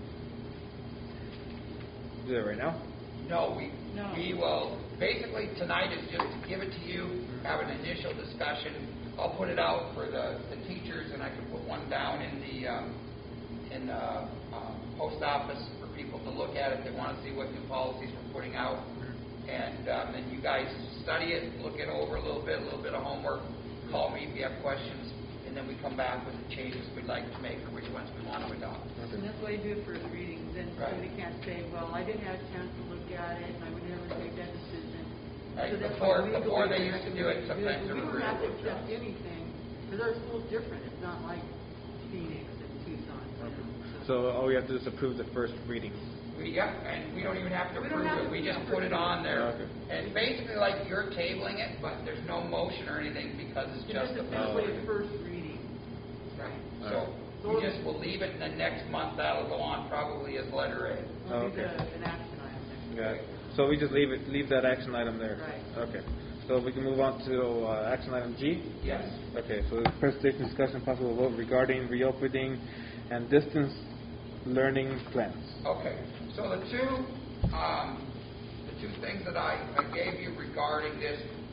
Do that right now? No, we No. we will. Basically, tonight is just to give it to you, have an initial discussion. I'll put it out for the, the teachers, and I can put one down in the um, in the um, post office for people to look at if they want to see what new policies we're putting out. And um, then you guys study it, look it over a little bit, a little bit of homework. Call me if you have questions, and then we come back with the changes we'd like to make or which ones we want to adopt. And that's why you do it first reading. Then Right. somebody can't say, well, I didn't have a chance to look at it, and I would never make that decision. Right. So that's Before- why we go before in they and used to do it, recommend sometimes so there we were don't have to railroad accept jobs. anything, because our school's different. It's not like Phoenix and Tucson. you know, So all we have to do is approve the first reading. We, yeah, and we don't even have to We don't approve have it. to We just approve put it it. on there. Okay. And basically, like you're tabling it, but there's no motion or anything because it's It's just just a officially Oh. a first reading. Right. Alright. So we just will leave it, and then next month that'll go on probably as letter A. We'll do Okay. the- an action item next. Got it. So we just leave it, leave that action item there. Right. Okay. So we can move on to uh, action item G. Yes. Okay. So presentation, discussion, possible vote regarding reopening and distance learning plans. Okay. So the two, um, the two things that I, I gave you regarding this,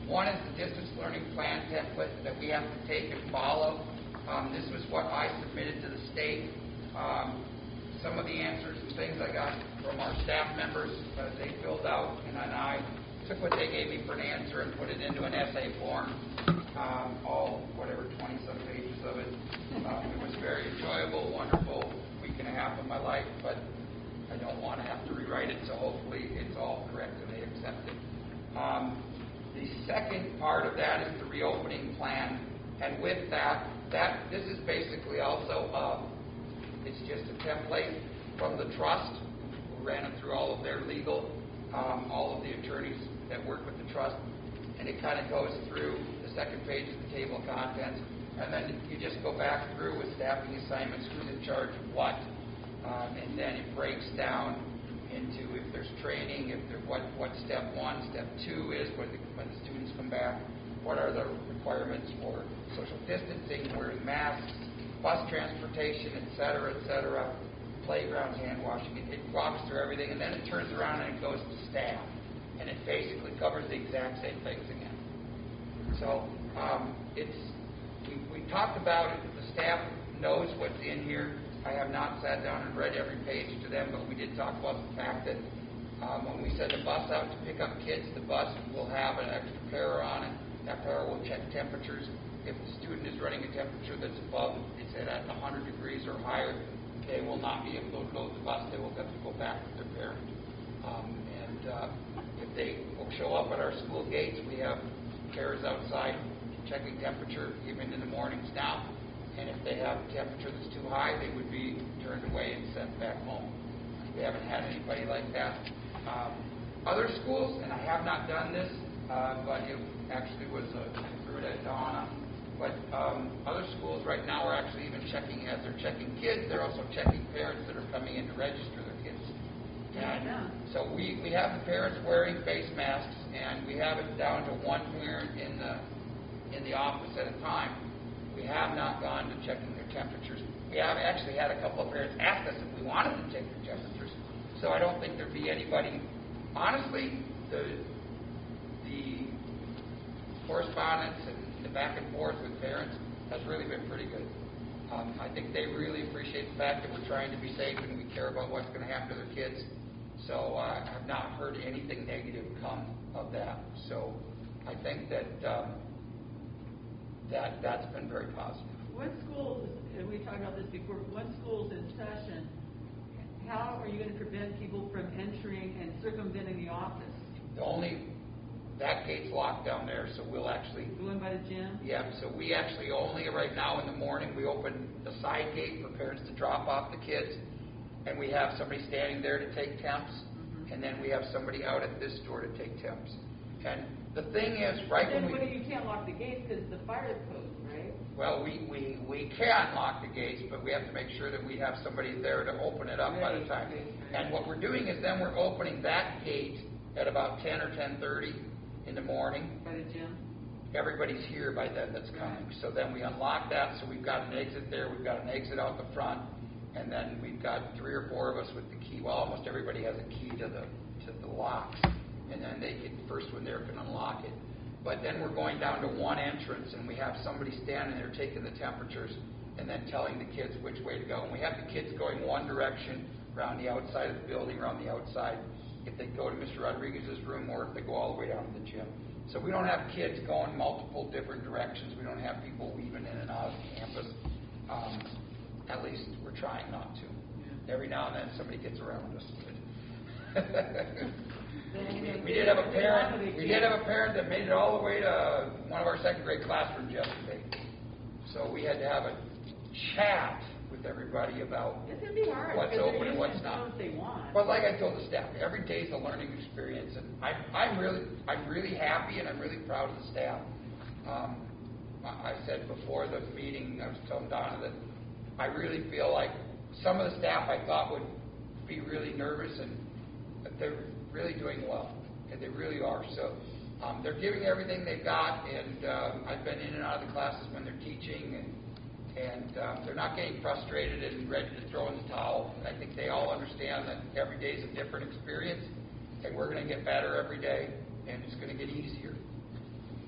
One is the distance learning plan template that we have to take and follow. Um, this was what I submitted to the state. Um, some of the answers and things I got from our staff members, uh, they filled out, and then I took what they gave me for an answer and put it into an essay form. Um, all, whatever, twenty-some pages of it. Um, it was very enjoyable, wonderful week and a half of my life, but I don't want to have to rewrite it, so hopefully it's all correct and they accept it. Um, the second part of that is the reopening plan, and with that, that this is basically also, uh, it's just a template from the trust. We ran it through all of their legal, um, all of the attorneys that work with the trust, and it kind of goes through the second page of the table of contents, and then you just go back through with staffing assignments, who's in charge of what, um, and then it breaks down into if there's training, if there, what what step one, step two is when the, when the students come back, what are the requirements for social distancing, wearing masks, bus transportation, et cetera, et cetera, playground hand washing. It, it walks through everything, and then it turns around and it goes to staff, and it basically covers the exact same things again. So um, it's we, we talked about it. The staff knows what's in here. I have not sat down and read every page to them, but we did talk about the fact that um, when we send a bus out to pick up kids, the bus will have an extra para on it. That para will check temperatures. If the student is running a temperature that's above, it's at one hundred degrees or higher, they will not be able to load the bus. They will have to go back with their parent. Um, and uh, if they will show up at our school gates, we have paras outside checking temperature even in the mornings now. And if they have a temperature that's too high, they would be turned away and sent back home. We haven't had anybody like that. Um, other schools, and I have not done this, uh, but it actually was a threw it at Donna. But um, other schools right now are actually even checking, as they're checking kids, they're also checking parents that are coming in to register their kids. And Yeah. so we, we have the parents wearing face masks, and we have it down to one parent in the in the office at a time. We have not gone to checking their temperatures. We have actually had a couple of parents ask us if we wanted to check their temperatures. So I don't think there'd be anybody. Honestly, the the correspondence and the back and forth with parents has really been pretty good. Um, I think they really appreciate the fact that we're trying to be safe and we care about what's going to happen to their kids. So uh, I have not heard anything negative come of that. So I think that um, that that's been very positive. When schools, and we talked about this before, when school's in session, how are you going to prevent people from entering and circumventing the office? The only, that gate's locked down there, so we'll actually... Going by the gym? Yeah, so we actually only, right now in the morning, we open the side gate for parents to drop off the kids, and we have somebody standing there to take temps, mm-hmm. and then we have somebody out at this door to take temps. And the thing is, right then when we... Then you can't lock the gates because it's the fire code, right? Well, we, we, we can lock the gates, but we have to make sure that we have somebody there to open it up right. by the time. Right. And what we're doing is then we're opening that gate at about ten or ten thirty in the morning. By the gym? Everybody's here by then that's coming. So then we unlock that, so we've got an exit there, we've got an exit out the front, and then we've got three or four of us with the key. Well, almost everybody has a key to the to the locks, and then they can, first one there can unlock it. But then we're going down to one entrance, and we have somebody standing there taking the temperatures and then telling the kids which way to go. And we have the kids going one direction around the outside of the building, around the outside, if they go to Mister Rodriguez's room or if they go all the way down to the gym. So we don't have kids going multiple different directions. We don't have people weaving in and out of campus. Um, at least we're trying not to. Yeah. Every now and then somebody gets around us. we, we did have a parent. We did have a parent that made it all the way to one of our second grade classrooms yesterday. So we had to have a chat with everybody about it's gonna be hard, what's open and what's not. What they want. But like I told the staff, every day is a learning experience, and I'm I'm really I'm really happy and I'm really proud of the staff. Um, I said before the meeting, I was telling Donna that I really feel like some of the staff I thought would be really nervous, and they're really doing well, and they really are. So um, they're giving everything they've got, and um, I've been in and out of the classes when they're teaching, and and um, they're not getting frustrated and ready to throw in the towel. I think they all understand that every day is a different experience, and we're going to get better every day, and it's going to get easier.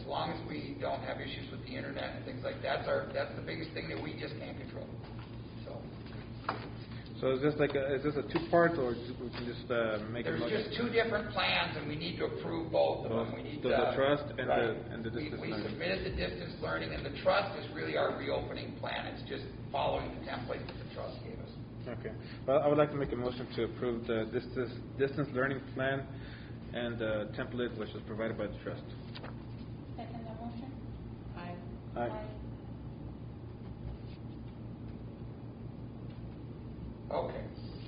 as long as we don't have issues with the internet and things like that, that's our that's the biggest thing that we just can't control. So. So is this like a, is this a two-part, or we can just uh, make There's a motion? just two different plans, and we need to approve both of them. We need the, to, the trust and right. the and the distance we, we learning. submitted the distance learning, and the trust is really our reopening plan. It's just following the template that the trust gave us. Okay. Well, I would like to make a motion to approve the distance distance learning plan and the template which was provided by the trust. Second the motion? Aye. Aye. Okay.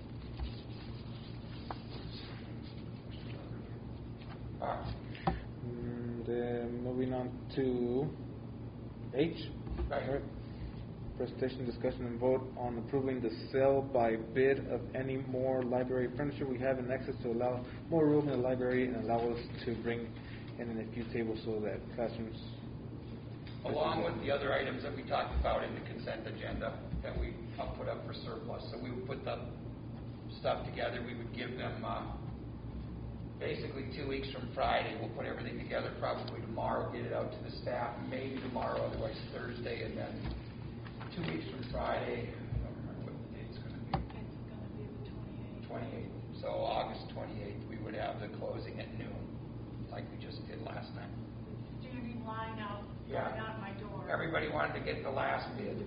All right. Mm, then moving on to H. Right. All right. Presentation, discussion, and vote on approving the sale by bid of any more library furniture we have in excess to allow more room in the library and allow us to bring in a few tables so that classrooms. Along with the other items that we talked about in the consent agenda that we uh, put up for surplus. So we would put the stuff together. We would give them uh, basically two weeks from Friday. We'll put everything together probably tomorrow, get it out to the staff, maybe tomorrow, otherwise Thursday, and then two weeks from Friday. I don't remember what the date's going to be. It's going to be the twenty-eighth. twenty-eighth. So August twenty-eighth, we would have the closing at noon, like we just did last time. Standing line out, Yeah. right out my door. Everybody wanted to get the last bid.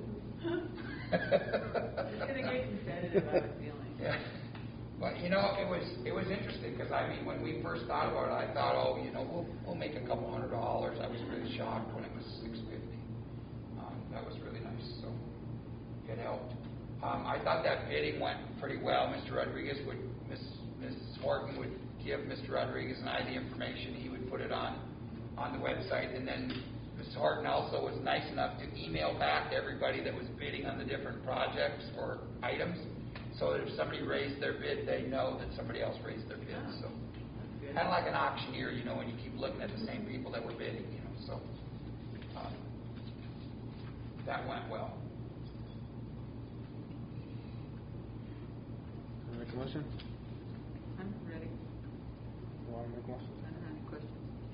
It's going to get competitive, I have a feeling. Yeah. But you know, it was it was interesting because I mean, when we first thought about it, I thought, oh, you know, we'll we'll make a couple hundred dollars. I was really shocked when it was six fifty. Um, that was really nice, so it helped. Um, I thought that bidding went pretty well. Mister Rodriguez would, Miss Missus Horton would give Mister Rodriguez and I the information. He would put it on on the website, and then Miz Horton also was nice enough to email back to everybody that was bidding on the different projects or items, so that if somebody raised their bid, they know that somebody else raised their bid. So, kind of like an auctioneer, you know, when you keep looking at the same people that were bidding, you know. So, um, that went well. Can I make a motion? I'm ready. You want to make a motion? I don't have any questions.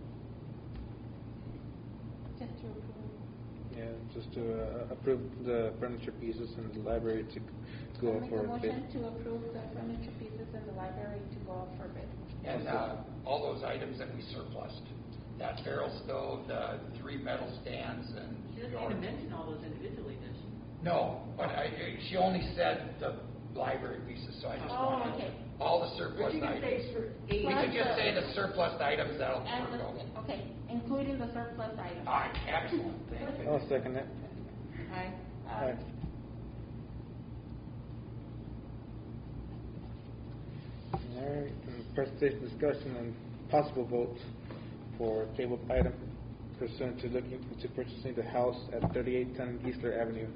Just to approve. Yeah, just to uh, approve the furniture pieces in the library to go I'll make for a a bid. motion to approve the furniture pieces in the library to go out for bid. And uh, all those items that we surplused, that barrel stove, the three metal stands, and She doesn't even mention all those individually, does she? no, but I, she only said the library pieces, so I just Oh, wanted okay. all the But surplus you can items. say for eight. We could just Plus say the- the surplus items that'll And work the, out. okay, including the surplus items. All right, excellent. Thank you. I'll second it. Aye. Uh, Aye. All right, and presentation, discussion, and possible vote for tabled item pursuant to looking to purchasing the house at thirty-eight ten Geisler Avenue.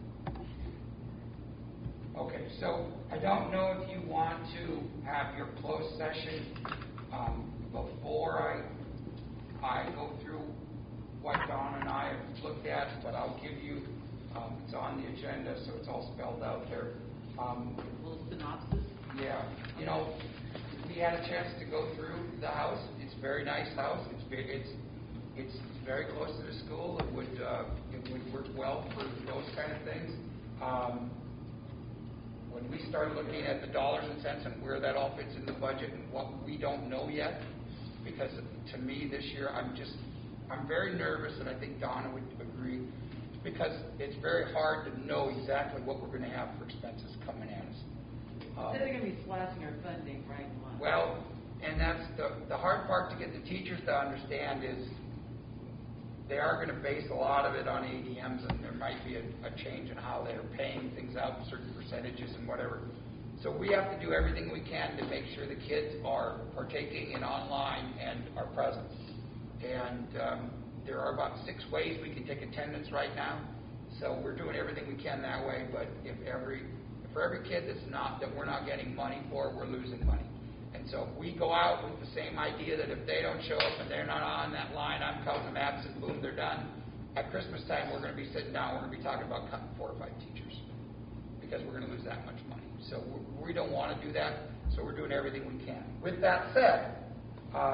Okay, so I don't know if you want to have your closed session um, before I I go through what Don and I have looked at, but I'll give you, um, it's on the agenda, so it's all spelled out there. Um, A little synopsis. Yeah, you know, we had a chance to go through the house. It's a very nice house. It's big. It's it's very close to the school. It would uh, it would work well for those kind of things. Um, when we start looking at the dollars and cents and where that all fits in the budget and what we don't know yet, because to me this year I'm just I'm very nervous, and I think Donna would agree, because it's very hard to know exactly what we're going to have for expenses coming at us. Um, They're going to be slashing our funding right and left. well, and that's the, the hard part to get the teachers to understand is they are going to base a lot of it on A D Ms, and there might be a, a change in how they're paying things out, certain percentages and whatever. So we have to do everything we can to make sure the kids are partaking in online and are present. And um, there are about six ways we can take attendance right now. So we're doing everything we can that way. But if every for every kid that's not that we're not getting money for, we're losing money. And so if we go out with the same idea that if they don't show up and they're not on that line, I'm counting them absent, boom, they're done. At Christmas time, we're going to be sitting down, we're going to be talking about cutting four or five teachers because we're going to lose that much money. So we don't want to do that, so we're doing everything we can. With that said, um,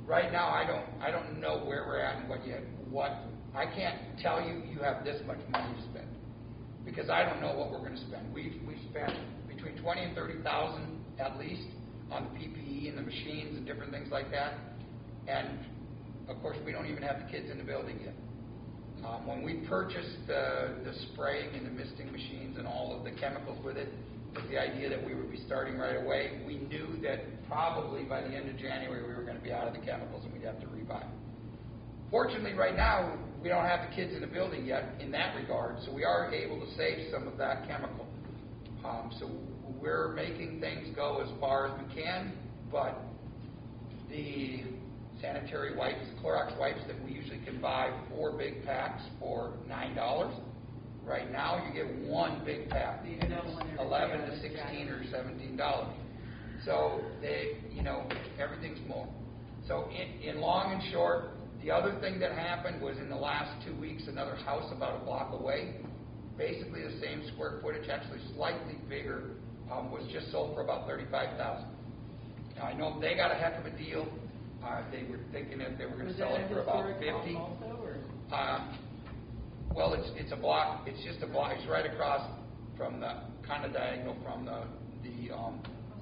right now, I don't, I don't know where we're at and what yet, what, I can't tell you, you have this much money to spend, because I don't know what we're gonna spend. We've, we've spent between twenty and thirty thousand at least on the P P E and the machines and different things like that, and of course, we don't even have the kids in the building yet. Um, when we purchased the, the spraying and the misting machines and all of the chemicals with it, with the idea that we would be starting right away, we knew that probably by the end of January we were going to be out of the chemicals and we'd have to rebuy. Fortunately, right now, we don't have the kids in the building yet in that regard, so we are able to save some of that chemical. Um, so we're making things go as far as we can, but the sanitary wipes, Clorox wipes that we usually can buy four big packs for nine dollars. Right now, you get one big pack, You and know it's when they're eleven to together, sixteen or exactly. seventeen dollars. So they, you know, everything's more. So in, in long and short, the other thing that happened was in the last two weeks, another house about a block away, basically the same square footage, actually slightly bigger, um, was just sold for about thirty-five thousand. Now I know they got a heck of a deal. Uh, they were thinking that they were going to Was sell that it a for about historic house fifty. also, or? Uh, well, it's it's a block. It's just a block. It's right across from the kind of diagonal from the the um,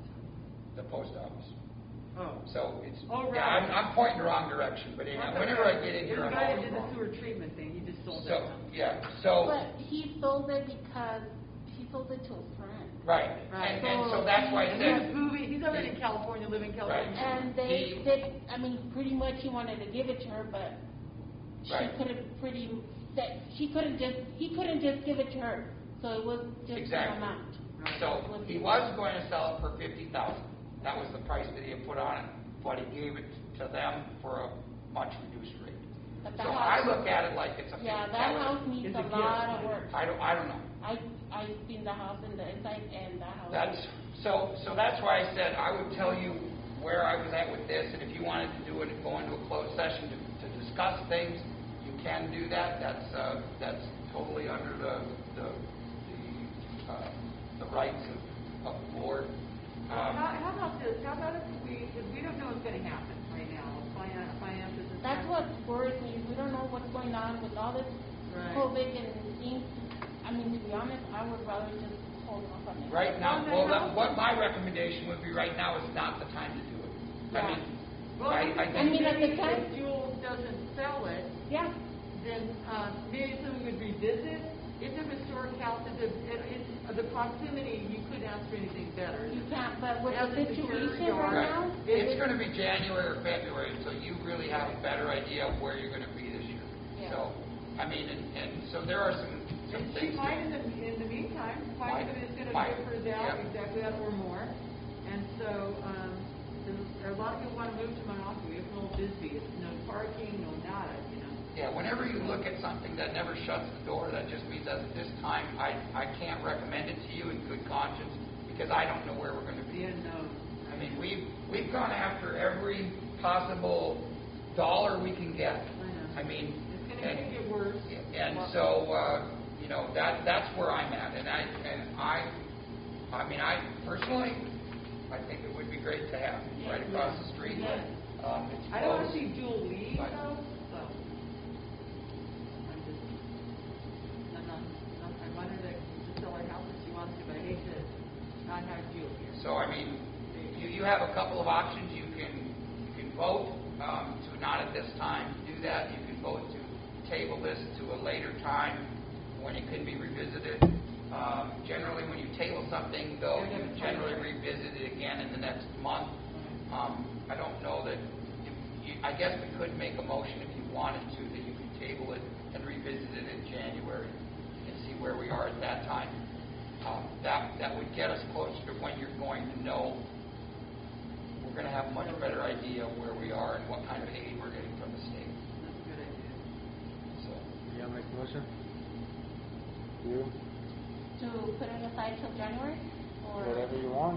the post office. Oh. So it's Oh, yeah. right. I'm, I'm pointing the wrong direction, but anyhow, whenever I get in here, The I'm guy that always did the wrong. sewer treatment thing, he just sold So that. yeah. So But he sold it because he sold it to a friend. right, Right. and, and so that's why I And said. he's moving, he's already in California, living in California. And they He- did, I mean, pretty much he wanted to give it to her, but she Right. couldn't pretty, that, she couldn't just, he couldn't just give it to her. So it was just Exactly. an amount. So he was going to sell it for fifty thousand. That was the price that he had put on it, but he gave it to them for a much reduced rate. But So that I house- look at it like it's a Yeah, fifty that thousand. house needs It's a a gift. lot of work. I don't, I don't know. I, I seen the house in the inside and the house. That's, so, so that's why I said I would tell you where I was at with this, and if you wanted to do it and go into a closed session to, to discuss things, you can do that. That's, uh, that's totally under the, the, the, uh, the rights of, of the board. How, Um, how about this, how about if we, because we don't know what's gonna happen right now, Finan- finances is. That's what worries me. We don't know what's going on with all this Right. COVID and things. I mean, to be honest, I would rather just hold off on it. Right now, Well, well, then that, how- what my recommendation would be right now is not the time to do it. I Yeah. mean, Well, I, I I mean, think, at the maybe time- if Jules doesn't sell it, Yeah. then, uh, maybe somebody would revisit. It's a historic house, it's, a- it, it's, uh, the proximity, you couldn't ask for anything better. You can't, but with Has the a secure situation yard. right now, right, it's gonna be January or February, so you really have a better idea of where you're gonna be this year. Yeah. So, I mean, and, and so there are some, some And she things. might, that- in the, in the meantime, find Might. that it's gonna Might. pay for that, Yeah. exactly that or more. And so, um, there's, a lot of people wanna move to Monocacy, it's a little busy, it's no parking, no nada, you know. Yeah, whenever you look at something that never shuts the door, that just means that at this time, I, I can't recommend it to you in good conscience, because I don't know where we're gonna be. The unknown. I mean, we've, we've gone after every possible dollar we can get. I know. I mean, It's gonna and, make it worse. and so, uh, you know, that, that's where I'm at, and I, and I, I mean, I personally, I think it would be great to have it right across the street. Yeah. Um, it's I don't wanna close. see Jewel leave But- though, so. I'm just, I'm not, I'm, I want her to, to sell her house if she wants to, but I hate to not have Jewel here. So, I mean, you, you have a couple of options. You can, you can vote um, to not at this time do that. You can vote to table this to a later time when it can be revisited. Um, generally, when you table something, though, you generally revisit it again in the next month. Um, I don't know that, you, you, I guess we could make a motion if you wanted to, that you could table it and revisit it in January and see where we are at that time. Um, that, that would get us closer to when you're going to know, we're going to have a much better idea of where we are and what kind of aid we're getting from the state. That's a good idea. So, You gotta make a motion? You, to put it aside till January, or? whatever you want.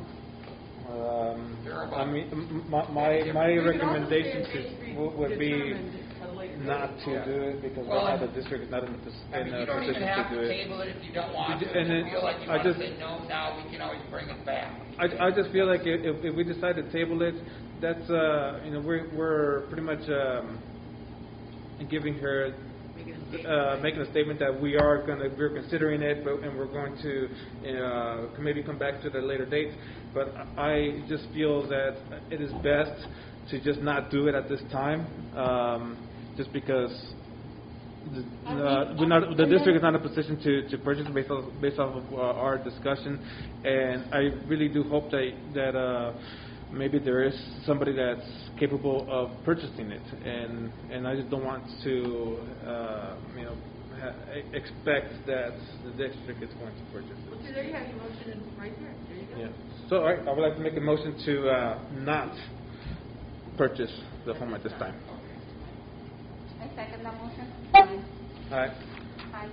Um, There are I about- mean, m- m- my, my, my We could also say recommendations it may is, be would- would be determined at a later not to Yeah. do it because Well, right now and- the district is not in a, pos- I in mean, a you don't position even have to do to it. table it if you don't want You to. d- and If you then feel like you I want to just- say no now, we can always bring it back. I, I just feel like if, if we decide to table it, that's, uh, you know, we're, we're pretty much um, giving her, Making a statement. uh, making a statement that we are going to, we're considering it, but, and we're going to uh, maybe come back to the later date. But I just feel that it is best to just not do it at this time, um, just because the, uh, we're not, the district is not in a position to, to purchase based off, based off of uh, our discussion, and I really do hope that that uh, maybe there is somebody that's capable of purchasing it, and and I just don't want to uh, you know ha- expect that the district is going to purchase Well, it. see, there you have your motion in- right there. There you go. Yeah. So, all right, I would like to make a motion to uh, not purchase the home at this time. I second the motion. All right. Aye.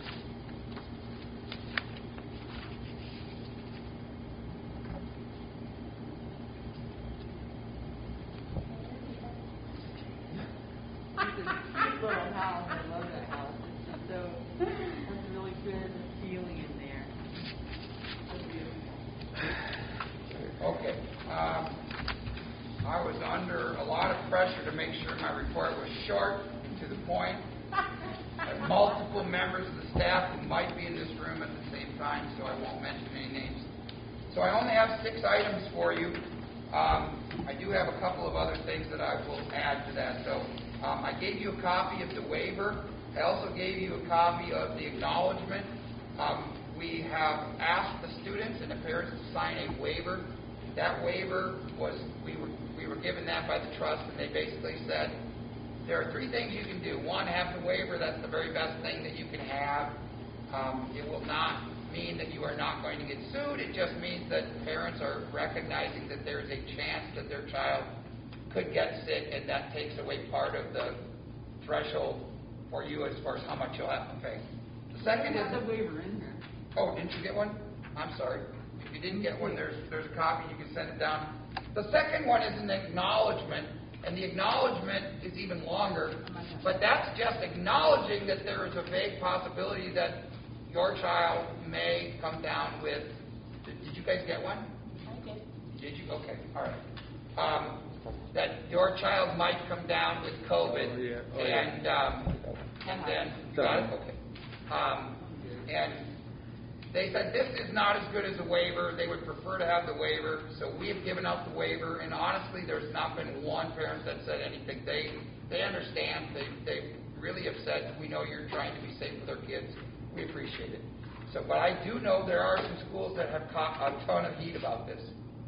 It's a cute little house. I love that house. It's just so, it's a really good feeling in there. So beautiful. Okay. Um, I was under a lot of pressure to make sure my report was short and to the point. I have multiple members of the staff who might be in this room at the same time, so I won't mention any names. So I only have six items for you. Um, I do have a couple of other things that I will add to that. So um, I gave you a copy of the waiver. I also gave you a copy of the acknowledgement. Um, we have asked the students and the parents to sign a waiver. That waiver was, we were, we were given that by the trust, and they basically said, there are three things you can do. One, have the waiver. That's the very best thing that you can have. Um, it will not mean that you are not going to get sued. It just means that parents are recognizing that there is a chance that their child could get sick, and that takes away part of the threshold for you as far as how much you'll have to pay. The second I is... got the waiver in there. Oh, didn't you get one? I'm sorry. If you didn't get one, there's there's a copy. You can send it down. The second one is an acknowledgement, and the acknowledgement is even longer, but that's just acknowledging that there is a vague possibility that your child may come down with... Did, did you guys get one? Okay. Did you? Okay. All right. Um, that your child might come down with COVID, Oh, yeah. Oh, yeah. and um, and then got it. Okay. Um, and they said this is not as good as a waiver. They would prefer to have the waiver, so we have given out the waiver. And honestly, there's not been one parent that said anything. They they understand. They they really have said, we know you're trying to be safe with our kids. We appreciate it. So, but I do know there are some schools that have caught a ton of heat about this.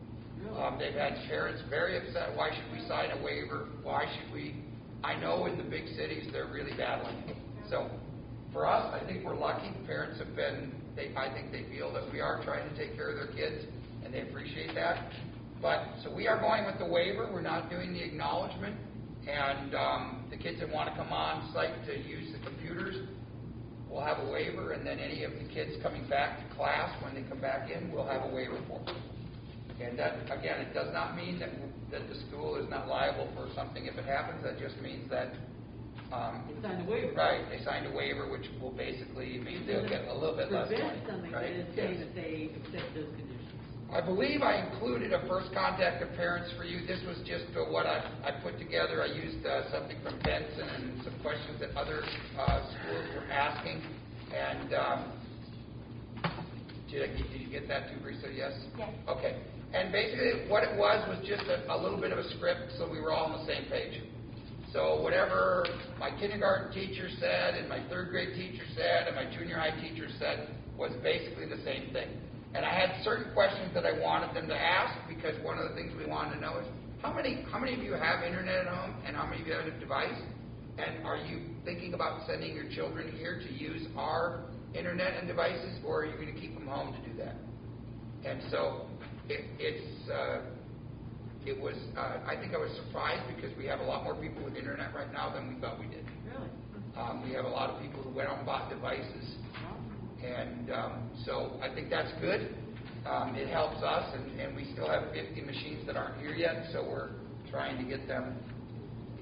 Um, they've had parents very upset. Why should we sign a waiver? Why should we? I know in the big cities they're really battling it. So for us, I think we're lucky. Parents have been, they, I think they feel that we are trying to take care of their kids, and they appreciate that. But, so we are going with the waiver. We're not doing the acknowledgement. And um, the kids that want to come on site to use the computers will have a waiver. And then any of the kids coming back to class, when they come back in, we'll have a waiver for them. And that, again, it does not mean that that the school is not liable for something if it happens. That just means that... Um, They signed a waiver. Right, they signed a waiver, which will basically mean they'll get a little bit less money. Prevent something, but Right? it's saying Yes. that they accept those conditions. I believe I included a first contact of parents for you. This was just uh, what I, I put together. I used uh, something from Benson and some questions that other uh, schools were asking. And um, did, I, did you get that too, Brisa? Yes? Yes. Okay. And basically what it was was just a, a little bit of a script so we were all on the same page. So whatever my kindergarten teacher said and my third grade teacher said and my junior high teacher said was basically the same thing. And I had certain questions that I wanted them to ask, because one of the things we wanted to know is how many how many of you have internet at home, and how many of you have a device? And are you thinking about sending your children here to use our internet and devices, or are you going to keep them home to do that? And so it, it's uh, it was uh, I think I was surprised, because we have a lot more people with internet right now than we thought we did. Really? Um, we have a lot of people who went out and bought devices. And um, so I think that's good. Um, it helps us, and, and we still have fifty machines that aren't here yet, so we're trying to get them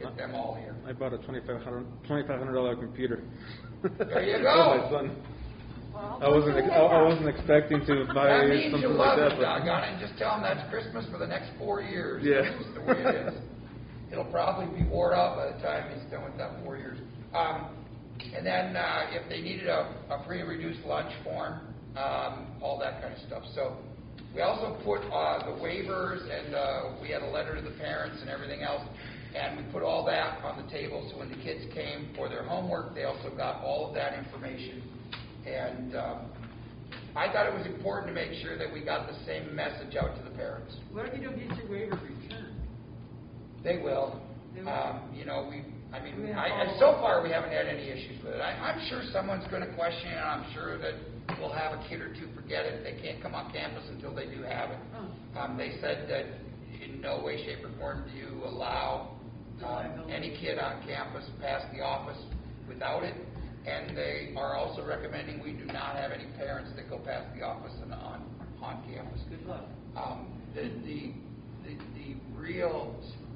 get them all here. I bought a twenty-five hundred twenty-five hundred dollar computer. There you For go. my son. Well, I wasn't. we'll Ex- do I, it I now. wasn't expecting to buy That means something you like love that. it, but- doggone it, and just tell them that's Christmas for the next four years. Yeah. That's just the way it is. It'll probably be wore out by the time he's done with that four years. Um, and then uh, if they needed a, a free and reduced lunch form, um, all that kind of stuff. So we also put uh, the waivers, and uh, we had a letter to the parents and everything else, and we put all that on the table. So when the kids came for their homework, they also got all of that information. And um, I thought it was important to make sure that we got the same message out to the parents. What if you don't get your waiver returned? They will. They will. Um, you know, we, I mean, We have I, I, follow-up. so far we haven't had any issues with it. I, I'm sure someone's going to question it, and I'm sure that we'll have a kid or two forget it. They can't come on campus until they do have it. Oh. Um, they said that in no way, shape, or form do you allow um, any kid on campus past the office without it. And they are also recommending we do not have any parents that go past the office and on, on campus. Good luck. Um, the, the, the, the real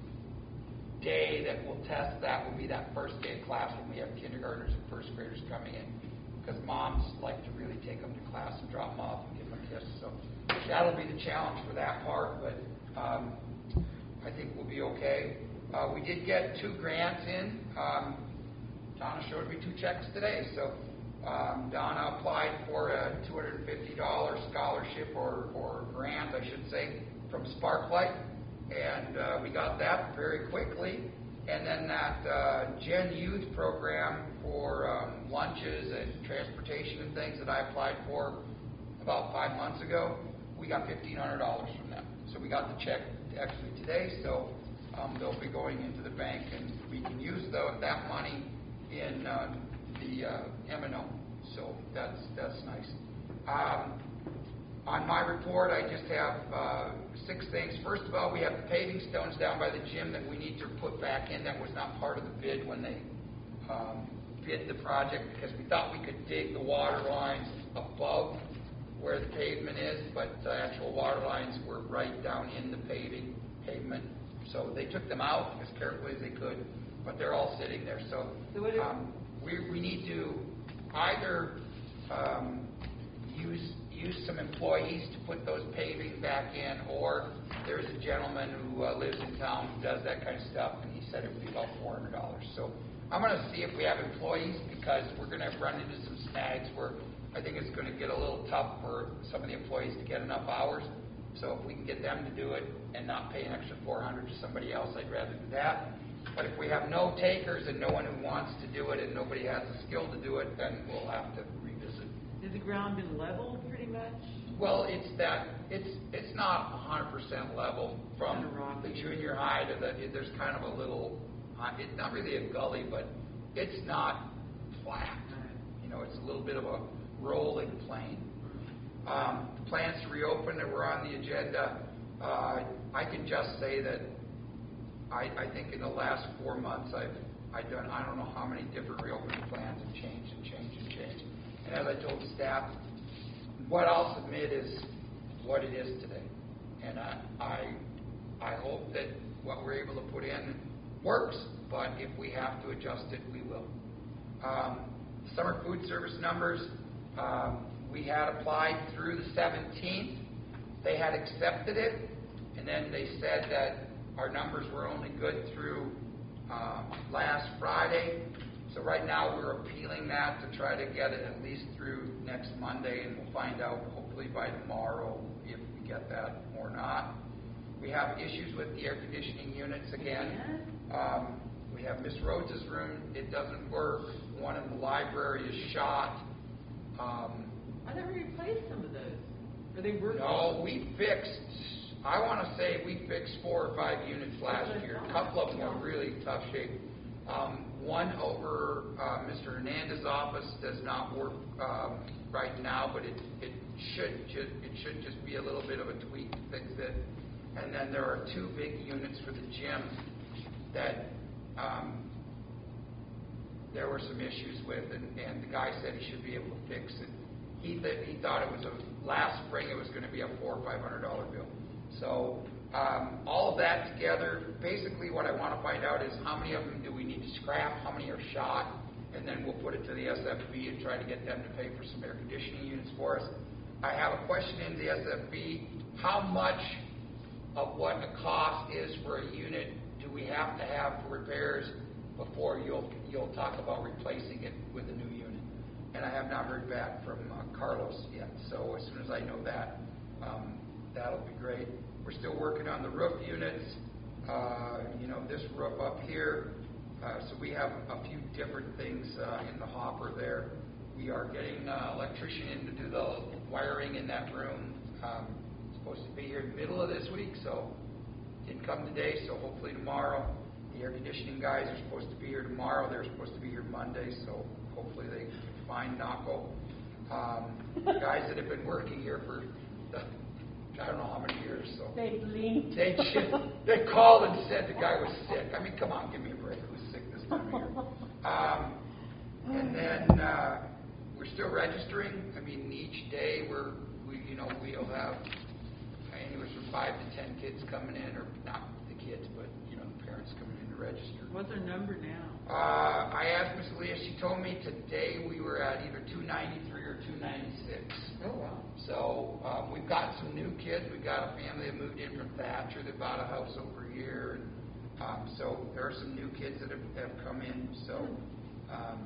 day that we'll test that will be that first day of class when we have kindergartners and first graders coming in, because moms like to really take them to class and drop them off and give them a kiss. So that'll be the challenge for that part, but um, I think we'll be okay. Uh, we did get two grants in. Um, Donna showed me two checks today, so um, Donna applied for a two hundred fifty dollars scholarship or, or grant, I should say, from Sparklight, and uh, we got that very quickly. And then that uh, Gen Youth program for um, lunches and transportation and things that I applied for about five months ago, we got fifteen hundred dollars from them. So we got the check actually today, so um, they'll be going into the bank, and we can use the, that money in uh, the uh, M and O. So that's that's nice. Um, on my report, I just have uh, six things. First of all, we have the paving stones down by the gym that we need to put back in. That was not part of the bid when they um, bid the project, because we thought we could dig the water lines above where the pavement is, but the actual water lines were right down in the paving pavement. So they took them out as carefully as they could, but they're all sitting there. So So what if- um, we, we need to either um, use use some employees to put those paving back in, or there's a gentleman who uh, lives in town who does that kind of stuff, and he said it would be about four hundred dollars. So I'm going to see if we have employees, because we're going to run into some snags where I think it's going to get a little tough for some of the employees to get enough hours. So if we can get them to do it and not pay an extra four hundred dollars to somebody else, I'd rather do that. But if we have no takers and no one who wants to do it and nobody has the skill to do it, then we'll have to revisit. Has the ground been leveled pretty much? Well, it's that, it's it's not one hundred percent level from Kinda rocky. the junior high to the, there's kind of a little, uh, it's not really a gully, but it's not flat. You know, it's a little bit of a rolling plain. Um, the plans to reopen that were on the agenda, uh, I can just say that I, I think in the last four months I've I've done I don't know how many different reopening plans have changed and changed and changed. And as I told the staff, what I'll submit is what it is today. And I I, I hope that what we're able to put in works, but if we have to adjust it, we will. Um, summer food service numbers, um, we had applied through the seventeenth. They had accepted it, and then they said that our numbers were only good through uh, last Friday. So right now we're appealing that to try to get it at least through next Monday, and we'll find out hopefully by tomorrow if we get that or not. We have issues with the air conditioning units again. Um, we have Miss Rhodes' room, it doesn't work. One in the library is shot. Um, I thought we replaced some of those. Are they working? no, we fixed, I want to say we fixed four or five units last year. A couple of them were really tough shape. Um, one over uh, Mister Hernandez's office does not work um, right now, but it, it should just it should just be a little bit of a tweak to fix it. And then there are two big units for the gym that um, there were some issues with, and, and the guy said he should be able to fix it. He th- he thought it was a last spring it was going to be a four or five hundred dollar bill. So Um, all of that together, basically what I want to find out is how many of them do we need to scrap, how many are shot, and then we'll put it to the S F B and try to get them to pay for some air conditioning units for us. I have a question in the S F B. How much of what the cost is for a unit do we have to have for repairs before you'll you'll talk about replacing it with a new unit? And I have not heard back from uh, Carlos yet. So as soon as I know that, um, that'll be great. We're still working on the roof units. Uh, you know, this roof up here. Uh, so we have a few different things uh, in the hopper there. We are getting an uh, electrician in to do the wiring in that room. Um, supposed to be here in the middle of this week, so didn't come today, so hopefully tomorrow. The air conditioning guys are supposed to be here tomorrow. They're supposed to be here Monday, so hopefully they find Naco. Um, guys that have been working here for the, I don't know how many years. So They blinked. They they called and said the guy was sick. I mean, come on, give me a break. Who's sick this time of year? Um, and then uh, we're still registering. I mean, each day we're we you know we'll have anywhere from five to ten kids coming in, or not the kids, but you know the parents coming in to register. What's our number now? Uh, I asked Miss Leah. She told me today we were at either two ninety-three or two ninety-six. Oh, wow. So um, we've got some new kids. We've got a family that moved in from Thatcher that bought a house over here. And, um, so there are some new kids that have, have come in. So, um,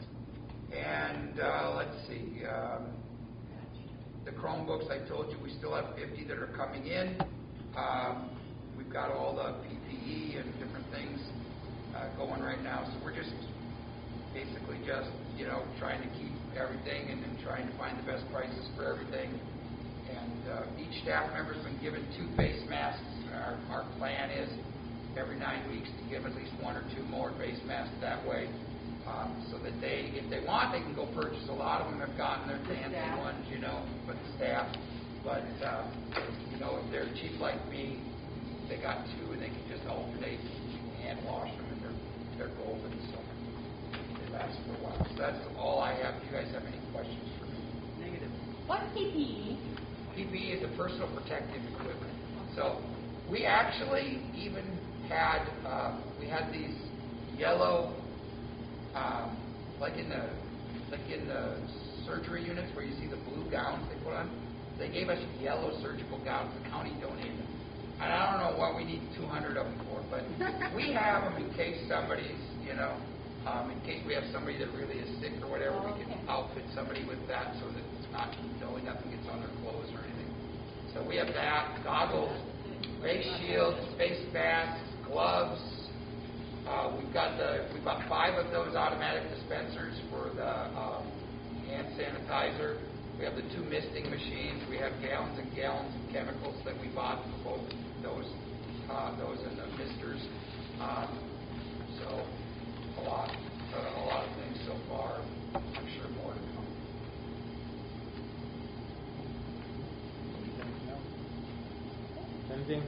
and uh, let's see. Um, the Chromebooks, I told you, we still have fifty that are coming in. Um, we've got all the P P E and different things uh, going right now. So we're just basically just, you know, trying to keep everything and then trying to find the best prices for everything. And uh, each staff member's been given two face masks. Our, our plan is every nine weeks to give at least one or two more face masks that way, um, so that they, if they want, they can go purchase. A lot of them have gotten their fancy ones, you know, but the staff. But uh, you know, if they're cheap like me, they got two and they can just alternate, hand wash them, and they're they're golden. So they last for a while. So that's all I have. Do you guys have any questions for me? Negative. What's P P E? P P E is a personal protective equipment. So we actually even had uh, we had these yellow, um, like in the like in the surgery units where you see the blue gowns they put on. They gave us yellow surgical gowns. The county donated them. And I don't know what we need two hundred of them for, but we have them in case somebody's, you know, um, in case we have somebody that really is sick or whatever, Oh, we can okay. outfit somebody with that so that it's not, you know, nothing gets on their clothes or anything. So we have that, goggles, face shields, face masks, gloves. Uh, we've got the we've got five of those automatic dispensers for the um, hand sanitizer. We have the two misting machines. We have gallons and gallons of chemicals that we bought for both those uh, those and the misters. Um, so a lot, uh, a lot of things so far. I'm sure more to come. Anything?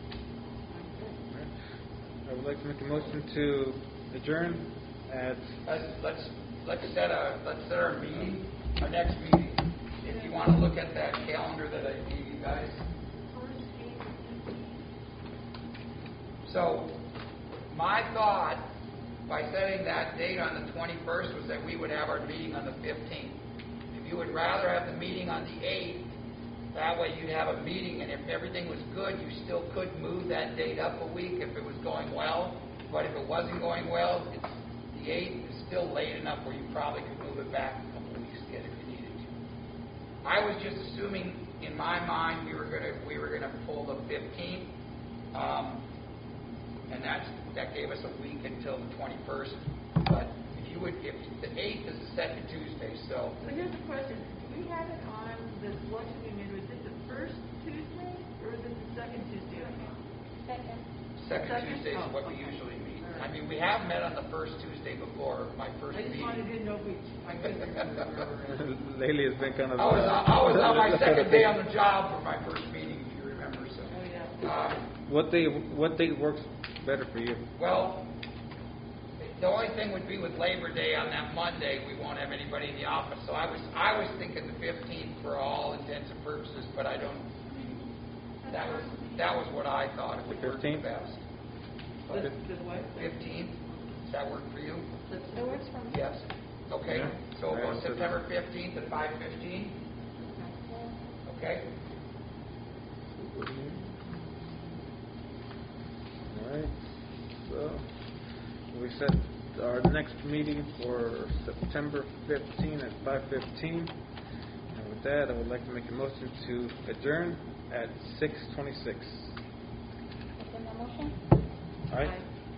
I would like to make a motion to adjourn at, Let's let's let's set a let's set our meeting, our next meeting. If you want to look at that calendar that I gave you guys. So my thought by setting that date on the twenty-first was that we would have our meeting on the fifteenth. If you would rather have the meeting on the eighth, that way you'd have a meeting, and if everything was good, you still could move that date up a week if it was going well. But if it wasn't going well, it's, the eighth is still late enough where you probably could move it back a couple weeks again if you needed to. I was just assuming in my mind we were gonna we were gonna pull the fifteenth, um, and that's that gave us a week until the twenty-first. But if you would, if the eighth is the second Tuesday, so So here's the question: do we have it on this election we made? Was it the first Tuesday or is it the second Tuesday? Second. second Second? Tuesday is Oh, what we okay. usually meet. All I right. mean, we have met on the first Tuesday before my first I just meeting. wanted to know if we. I couldn't remember where we're at. lately it's been kind of. I was I was on my second day on the job for my first meeting, if you remember. So. Oh yeah. Um, What day, what day works better for you? Well, the only thing would be with Labor Day on that Monday, we won't have anybody in the office. So I was I was thinking the fifteenth for all intents and purposes, but I don't. I mean, that was That was what I thought it would work the fifteenth? best. Does, does what? Fifteenth, does that work for you? It works for me. Yes. Okay, Yeah. so All right, on I'll put- September fifteenth at five fifteen, okay? All right, so we set our next meeting for September fifteenth at five fifteen. And with that, I would like to make a motion to adjourn at six twenty-six. Second the motion? All right? Aye.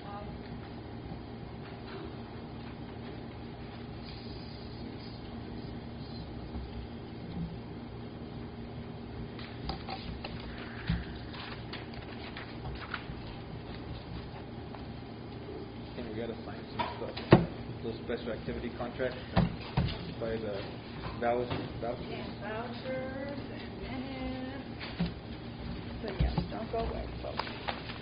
And we gotta sign some stuff. Those special activity contracts by the vouchers, vouchers. And vouchers and minutes. So yes, don't go away, folks.